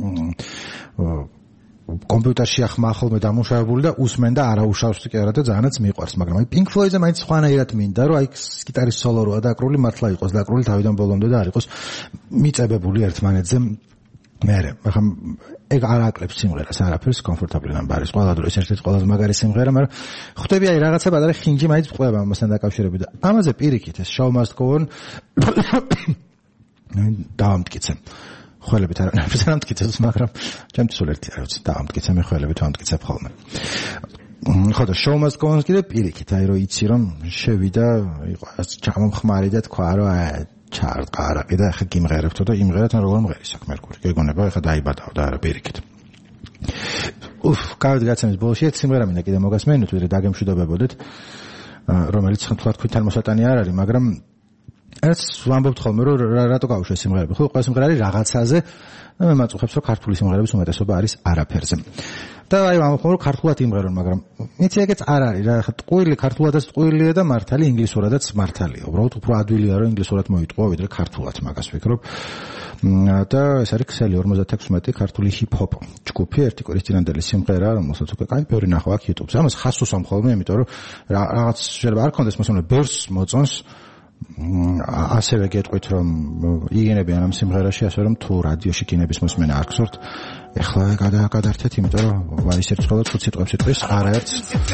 კომპიუტერში ახმა ხოლმე დამუშავებული და უსმენ და არაუშავს კი არა და ძალიანაც მიყვარს, მაგრამ აი Pink Floyd-ზე მაინც სხვანაირად მინდა რომ აი გიტარის სოლო როა დაკრული მართლა იყოს დაკრული თავიდან ბოლომდე და არ იყოს მიწებებული ერთმანეთზე. მერე, მაგრამ ეგ არ აკლებს სიმღერას არაფერს, Comfortably Numb არის ყველა დროის ერთ-ერთი ყველაზე მაგარი სიმღერა, მაგრამ ხვდები აი რაღაცა პატარა ხინჯი მაინც ყვება ამასთან დაკავშირებით და ამაზე პირიქით ეს show must go on დავამტკიცე. ხველებით არ არ ამტკიცებს, მაგრამ ჩემთვის სულ ერთი არ ვიცი, დავამტკიცე მე ხველებით ვამტკიცებ ხოლმე. ხო და show must go on კიდე პირიქით, აი რომ იცი რომ შევიდა, იყო ჩამომხმარი და თქვა რომ აი ჩარყარაკი და ხა გიმღერებთო და იმღერათ როგორ მღერის აქ მერკური. გეგონება ხა დაიბადავ და არა პირიქით. უფ, გავდი გაცემის ბოლოში ერთ სიმღერა მინდა კიდე მოგასმენოთ, ვიდრე დაგემშვიდობებოდეთ, რომელიც თქვა თქვენთან მოსატანი არ არის, მაგრამ ეს ვამბობთ ხოლმე რომ რატო გავუშვე სიმღერები. ხო, ყველა სიმღერა არის რაღაცაზე და მე მაწუხებს რომ ქართული სიმღერების უმეტესობა არის არაფერზე. და აი ამ ხომ ქართულად იმღერონ, მაგრამ მეც ეგეც არ არის რა, ტყუილი ქართულადაც ტყუილია და მართალი ინგლისურადაც მართალია. უბრალოდ უფრო ადვილია რომ ინგლისურად მოიტყვა ვიდრე ქართულად, მაგას ვფიქრობ. და ეს არის ქსელი ორმოცდათექვსმეტი ქართული ჰიპ-ჰოპ ჯგუფი, ერთი კვირის წინანდელი სიმღერა, რომელსაც უკვე კაი ბევრი ნახვა აქვს YouTube-ზე. ამას ხას უსვამ ხოლმე, იმიტომ რომ რაღაც შეიძლება არ ქონდეს მოსმენა, ბევრს მოწონს. ასევე გეტყვით რომ იგენებიან ამ სიმღერაში, ასე რომ თუ რადიოში გინების მოსმენა არ გსურთ, ეხლა გადააკადართეთ, იმიტომ რომ ვარის ერთხელაც ხუთ სიტყვებს იტყვის არაერთს.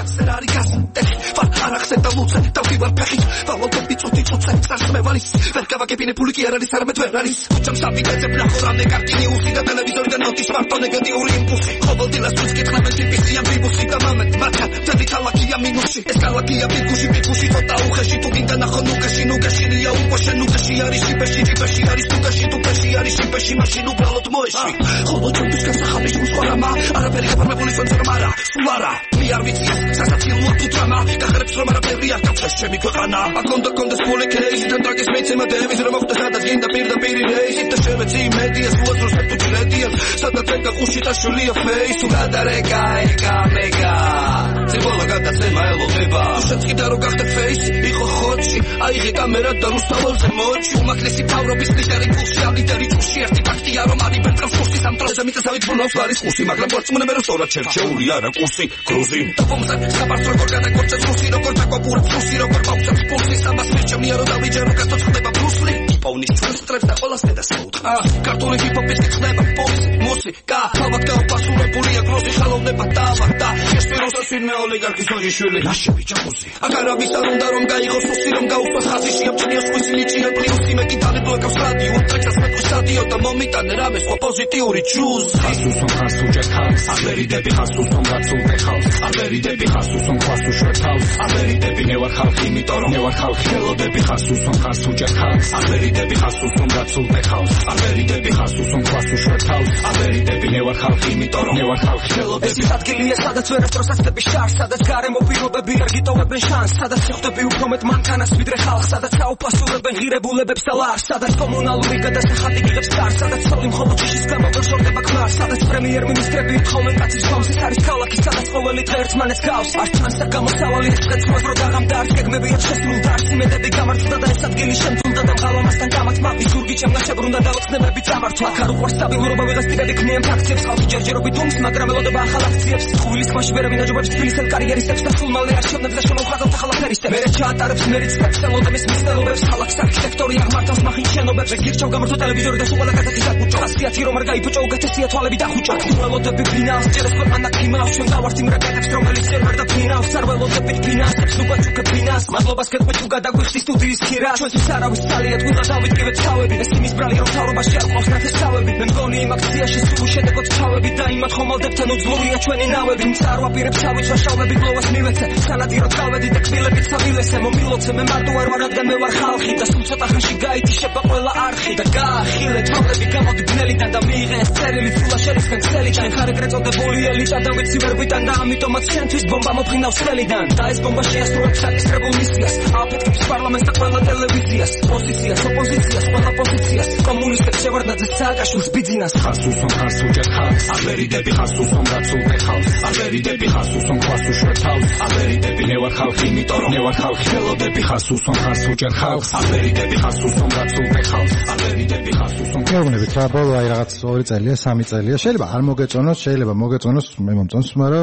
გაშინია უყაშენ უკაში არის შიფეში ჭიფეში არის თუკაში თუკაში არის შიფეში მაშინ უბრალოდ მოეში ხოლო ჩვენთვის გასახალის მსხვერპლმა არაფერი გაფორმებული სონცერმა არა სულ არა მე არ ვიცი სასაცილოა თუ დრამა გახერებს რომ არაფერი არ გაქვს ჩემი ქვეყანა აკონდა კონდეს ფული კეისიდან ტრაგის მეცემა დევიზ რომ მოხდა სადაც გინდა პირდაპირ რეისი და შევეცი მედიას უაზროს ფეთუჩი ლედიას სადაც ეკა ხუში და შვილია ფეის უდარეკა ეკა მეგა ზებოლა გადაცემა ელოდება უშეც კიდე რო გახდა ფეისი იყო ხოჩი აიღე კამერა და რუსთაველზე მოჩი უმაგნესი ფავრობის ლიდერი გულში ალიდერი ჯუში ერთი ფაქტია რომ არის ბენტროს კურსის ამ დროზე მიწასავით ბუნავს არის ხუსი მაგრამ პორწმუნე რო სწორად შერჩეული არა კურსი კრუზი და ფომზე საბარს როგორ გადაგორჩა კურსი როგორ დაკოპურებს კურსი როგორ ბავშვებს პულსი სამას მირჩემია რომ დავიჯერო გასწორ ხდება ბრუსლი პოვნის ჩვენს წრებს და ყველას მე დასაუთხა ქართული ჰიპ-ჰოპის ხდება პოპსი მუსიკა თავად გაუპასურებულია გროზი ხალოვნება დავა და ესპეროსოს ვინმე ოლიგარქის ოჯიშვილი ნაშები ჯაკუზი აგარავის არ უნდა რომ გაიღოს უსი რომ გაუშვას ხაზიში აბჭნიოს ხვისი მიჭირა პლიუსი მე კიდალე ბლოკავს რადიო ტრექსას მეტყვის სტადიო და მომიტანე რამე სხვა პოზიტიური ჩუზ ხასუსონ ხასუჯა ხალს აბერიდები ხასუსონ გაცულდე ხალს აბერიდები ხასუსონ ხასუშვე ხალს აბერიდები ნევარ ხალხი იმიტომ რომ ნევარ ხალხი ელოდები ხასუსონ ხასუჯა ხალს აბერიდები ხასუსონ გაცულდე ხალს აბერიდები ხასუსონ ხასუშვე ხალს აბერიდები ნევარ ხალხი იმიტომ რომ ნევარ ხალხი ელოდები ეს ადგილია სადაც ვერასდროს ასწრები შარს სადაც გარემო პირობები არ გიტოვებენ შანსს სადაც შეხვდები უფრო მეტ მანქანას ვიდრე ხალხს სადაც აუფასურებენ ღირებულებებს და ლარს სადაც კომუნალური გადასახადი გიღებს კარს სადაც ცოლი მხოლოდ ჭიშის გამო ვერ შორდება ქმარს სადაც პრემიერ-მინისტრები უთხოვენ კაცის ფამს ეს არის ქალაქი სადაც ყოველი დღე ერთმანეთს გავს არ ჩანს გამოსავალი ეს დღე ცხვას რო დაღამდარს გეგმები არ შესრულდა არც იმედები გამართლდა და ეს ადგილი შემძულდა და მღალამასთან გამართმა ის ზურგი ჩემგან შებრუნდა და უცნებები წამართვა აქ არ უყვარს სტაბილურობა ვიღაც ტიპები ქმნიან ფაქციებს ხალხი ჯერჯერობით უმს მაგრამ ელოდება ახალ აქციებს ხულის ქვაში ვერავინ აჯობებს თბილისელ კარიერისტებს და სულ მალე არ შევნებს და შემოხაზავთ ახალ აფერისტებს მე ჩაატარებს მერიც ელოდების მისდელობებს ხალხის არქიტექტორი აღმართავს მახინ შენობებს გირჩევ გამართო ტელევიზორი და სულ ყველა კაცი დაგუჭო ხასიათი რომ არ გაიფუჭო უკეთესია თვალები დახუჭო ველოდები ფინალს ჯერეს ქვეყანა ქიმავს ჩვენ გავართ იმ რაკეტებს რომელიც სერვერ და ფინავს არ ველოდებით ფინანსებს უკაცუკე ფინანს მადლობას გეტყვით თუ გადაგვიხსნით სტუდიის ქირა ჩვენთვის არავის ძალია თულა დავიდგებით თავები ეს იმის ბრალი რომ თავრობაში არ ყავს ნათესავები მე მგონი იმ აქციაში სულ შედეგოთ თავები და იმათ ხომალდებთან უძლურია ჩვენი ნავები მწარო აპირებს თავის ვაშალები გლოვას მივეცე სანადირო თავები და კბილებით სავილესე მომილოცე მე მარტო არ ვარ რადგან მე ვარ ხალხი და სულ ცოტა ხანში გაითიშება ყველა არხი და გაახილე თვალები გამოდი ბნელიდან და მიიღე ეს წერილი ფულა შერისგან ქსელი ჩვენ ხარ ეგრეთ წოდებული ელიტა და ვიცი ვერ გვიტან და ამიტომაც ჩვენთვის ბომბა მოფრინავს ხელიდან და ეს ბომბა შეასრულებს საკისრებულ მისიას აფეთქებს პარლამენტს და ყველა ტელევიზიას პოზიციას ოპოზიციას ყველა პოზიციას კომუნისტებს შევარდნაძე სააკაშვილს ბიძინას ხასუსონ ხასუჯა ხალს აბერიდები ხასუსონ გაცულდე ხალს აბერიდები ხასუსონ ხასუშვე ხალს აბერიდები ნევარ ხალხი იმიტომ რომ ნევარ ხალხი ელოდები ხასუსონ ხასუჯა ხალს აბერიდები ხასუსონ გაცულდე ხალს აბერიდები ხასუსონ გეუბნებით რა ბოლო აი რაღაც ორი წელია სამი წელია შეიძლება არ მოგეწონოს შეიძლება მოგეწონოს მე მომწონს მაგრამ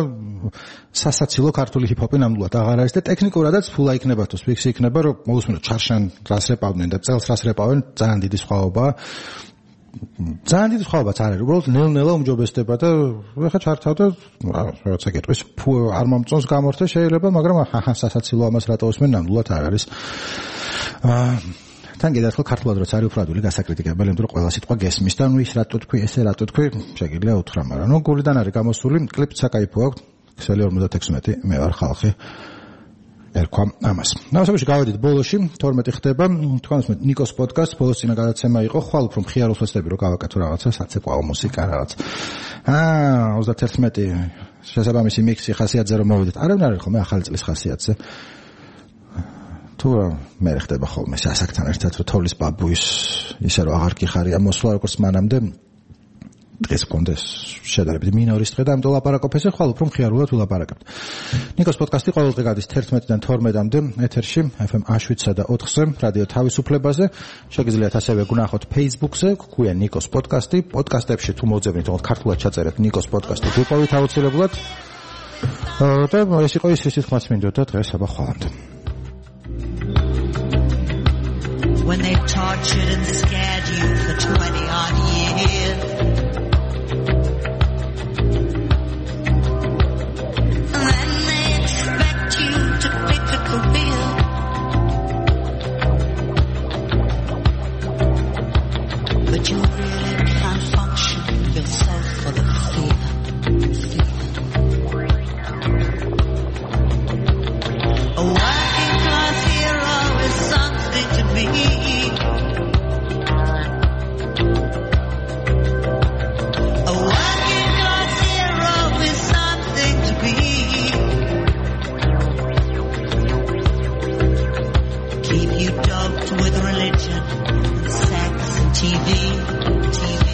სასაცილო ქართული ჰიპ-ჰოპი ნამდვილად აღარ არის და ტექნიკურადაც ფულა იქნება თუ ფიქსი იქნება რომ მოусმინოთ ჩარშან რას რეპავდნენ და წელს რას რეპავენ ძალიან დიდი სხვაობაა ძალიან დიდი სხვაობაც არ არის უბრალოდ ნელ-ნელა უმჯობესდება და ხა ჩართავ და რაღაცა გეტყვის არ მომწონს გამორთე შეიძლება მაგრამ აჰა სასაცილო ამას რატო უსმენ ნამდვილად არ არის თან კიდევ ქართულად როცა არის უფრადული გასაკრიტიკებელი იმიტომ რომ ყველა სიტყვა გესმის და ნუ ის რატო თქვი ესე რატო თქვი შეგიძლია უთხრა მაგრამ ნუ გულიდან არის გამოსული კლიპიც საკაიფო აქვს ქსელი ორმოცდათექვსმეტი მე ვარ ხალხი ერქვა ამას ნავსებაში გავედით ბოლოში თორმეტი ხდება თქვენს მე ნიკოს პოდკასტ ბოლოს წინა გადაცემა იყო ხვალ უფრო მხიარულ ფესტები რომ გავაკეთო რაღაცა საცეკვაო მუსიკა რაღაც აა ოცდათერთმეტი შესაბამისი მიქსი ხასიათზე რომ მოვიდეთ არავინ არ არის ხოლმე ახალი წლის ხასიათზე თუ მე ხდება ხოლმე სასაკთან ერთად რომ თოვლის ბაბუის ისე რომ აღარ გიხარია მოსვლა როგორც მანამდე დღეს გქონდეს შედარებით მინორის დღე და ამიტომ ლაპარაკობ-ზე, ხვალ უფრო მხიარულად ვილაპარაკებთ. ნიკოს პოდკასტი ყოველ დღე გადის თერთმეტიდან თორმეტამდე ეთერში ეფ ემ შვიდსა და ოთხზე რადიო თავისუფლებაზე. შეგიძლიათ ასევე გვნახოთ Facebook-ზე, გვქვია ნიკოს პოდკასტი. პოდკასტებში თუ მოძებნით, თქო ქართულად ჩაწერეთ ნიკოს პოდკასტი, ვიყვებით აუცილებლად. და ეს იყო ის რის თქმაც მინდოდა დღეს აბა ხვალამდე. When they tortured and scared you for twenty odd years, and then they expect you to pick a career, but you really can't function, you're so full of fear, fear. A working class hero is something to be. A working class hero is something to be. Keep you doped with religion, sex and T V, T V,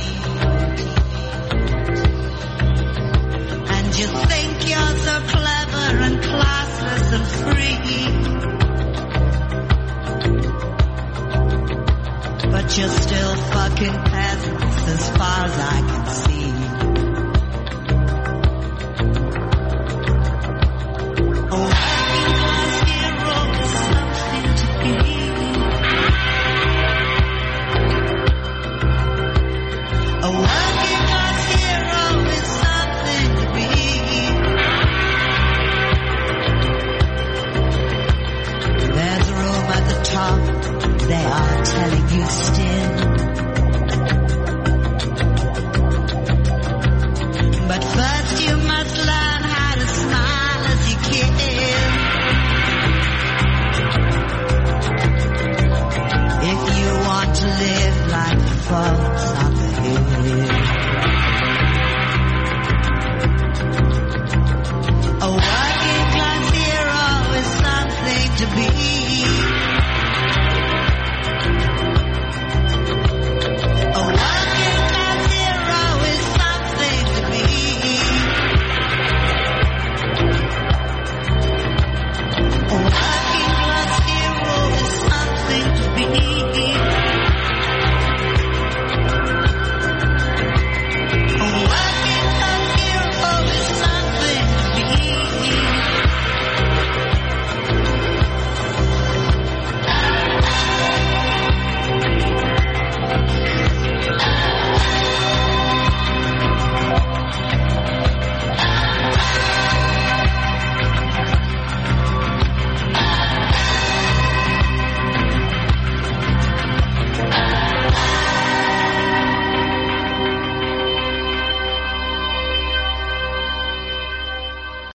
and you think you're so clever and classless and free. But you're still fucking peasants as far as I can see. A working class hero is something to be. A working class hero is something to be. There's a room at the top. They are telling you still.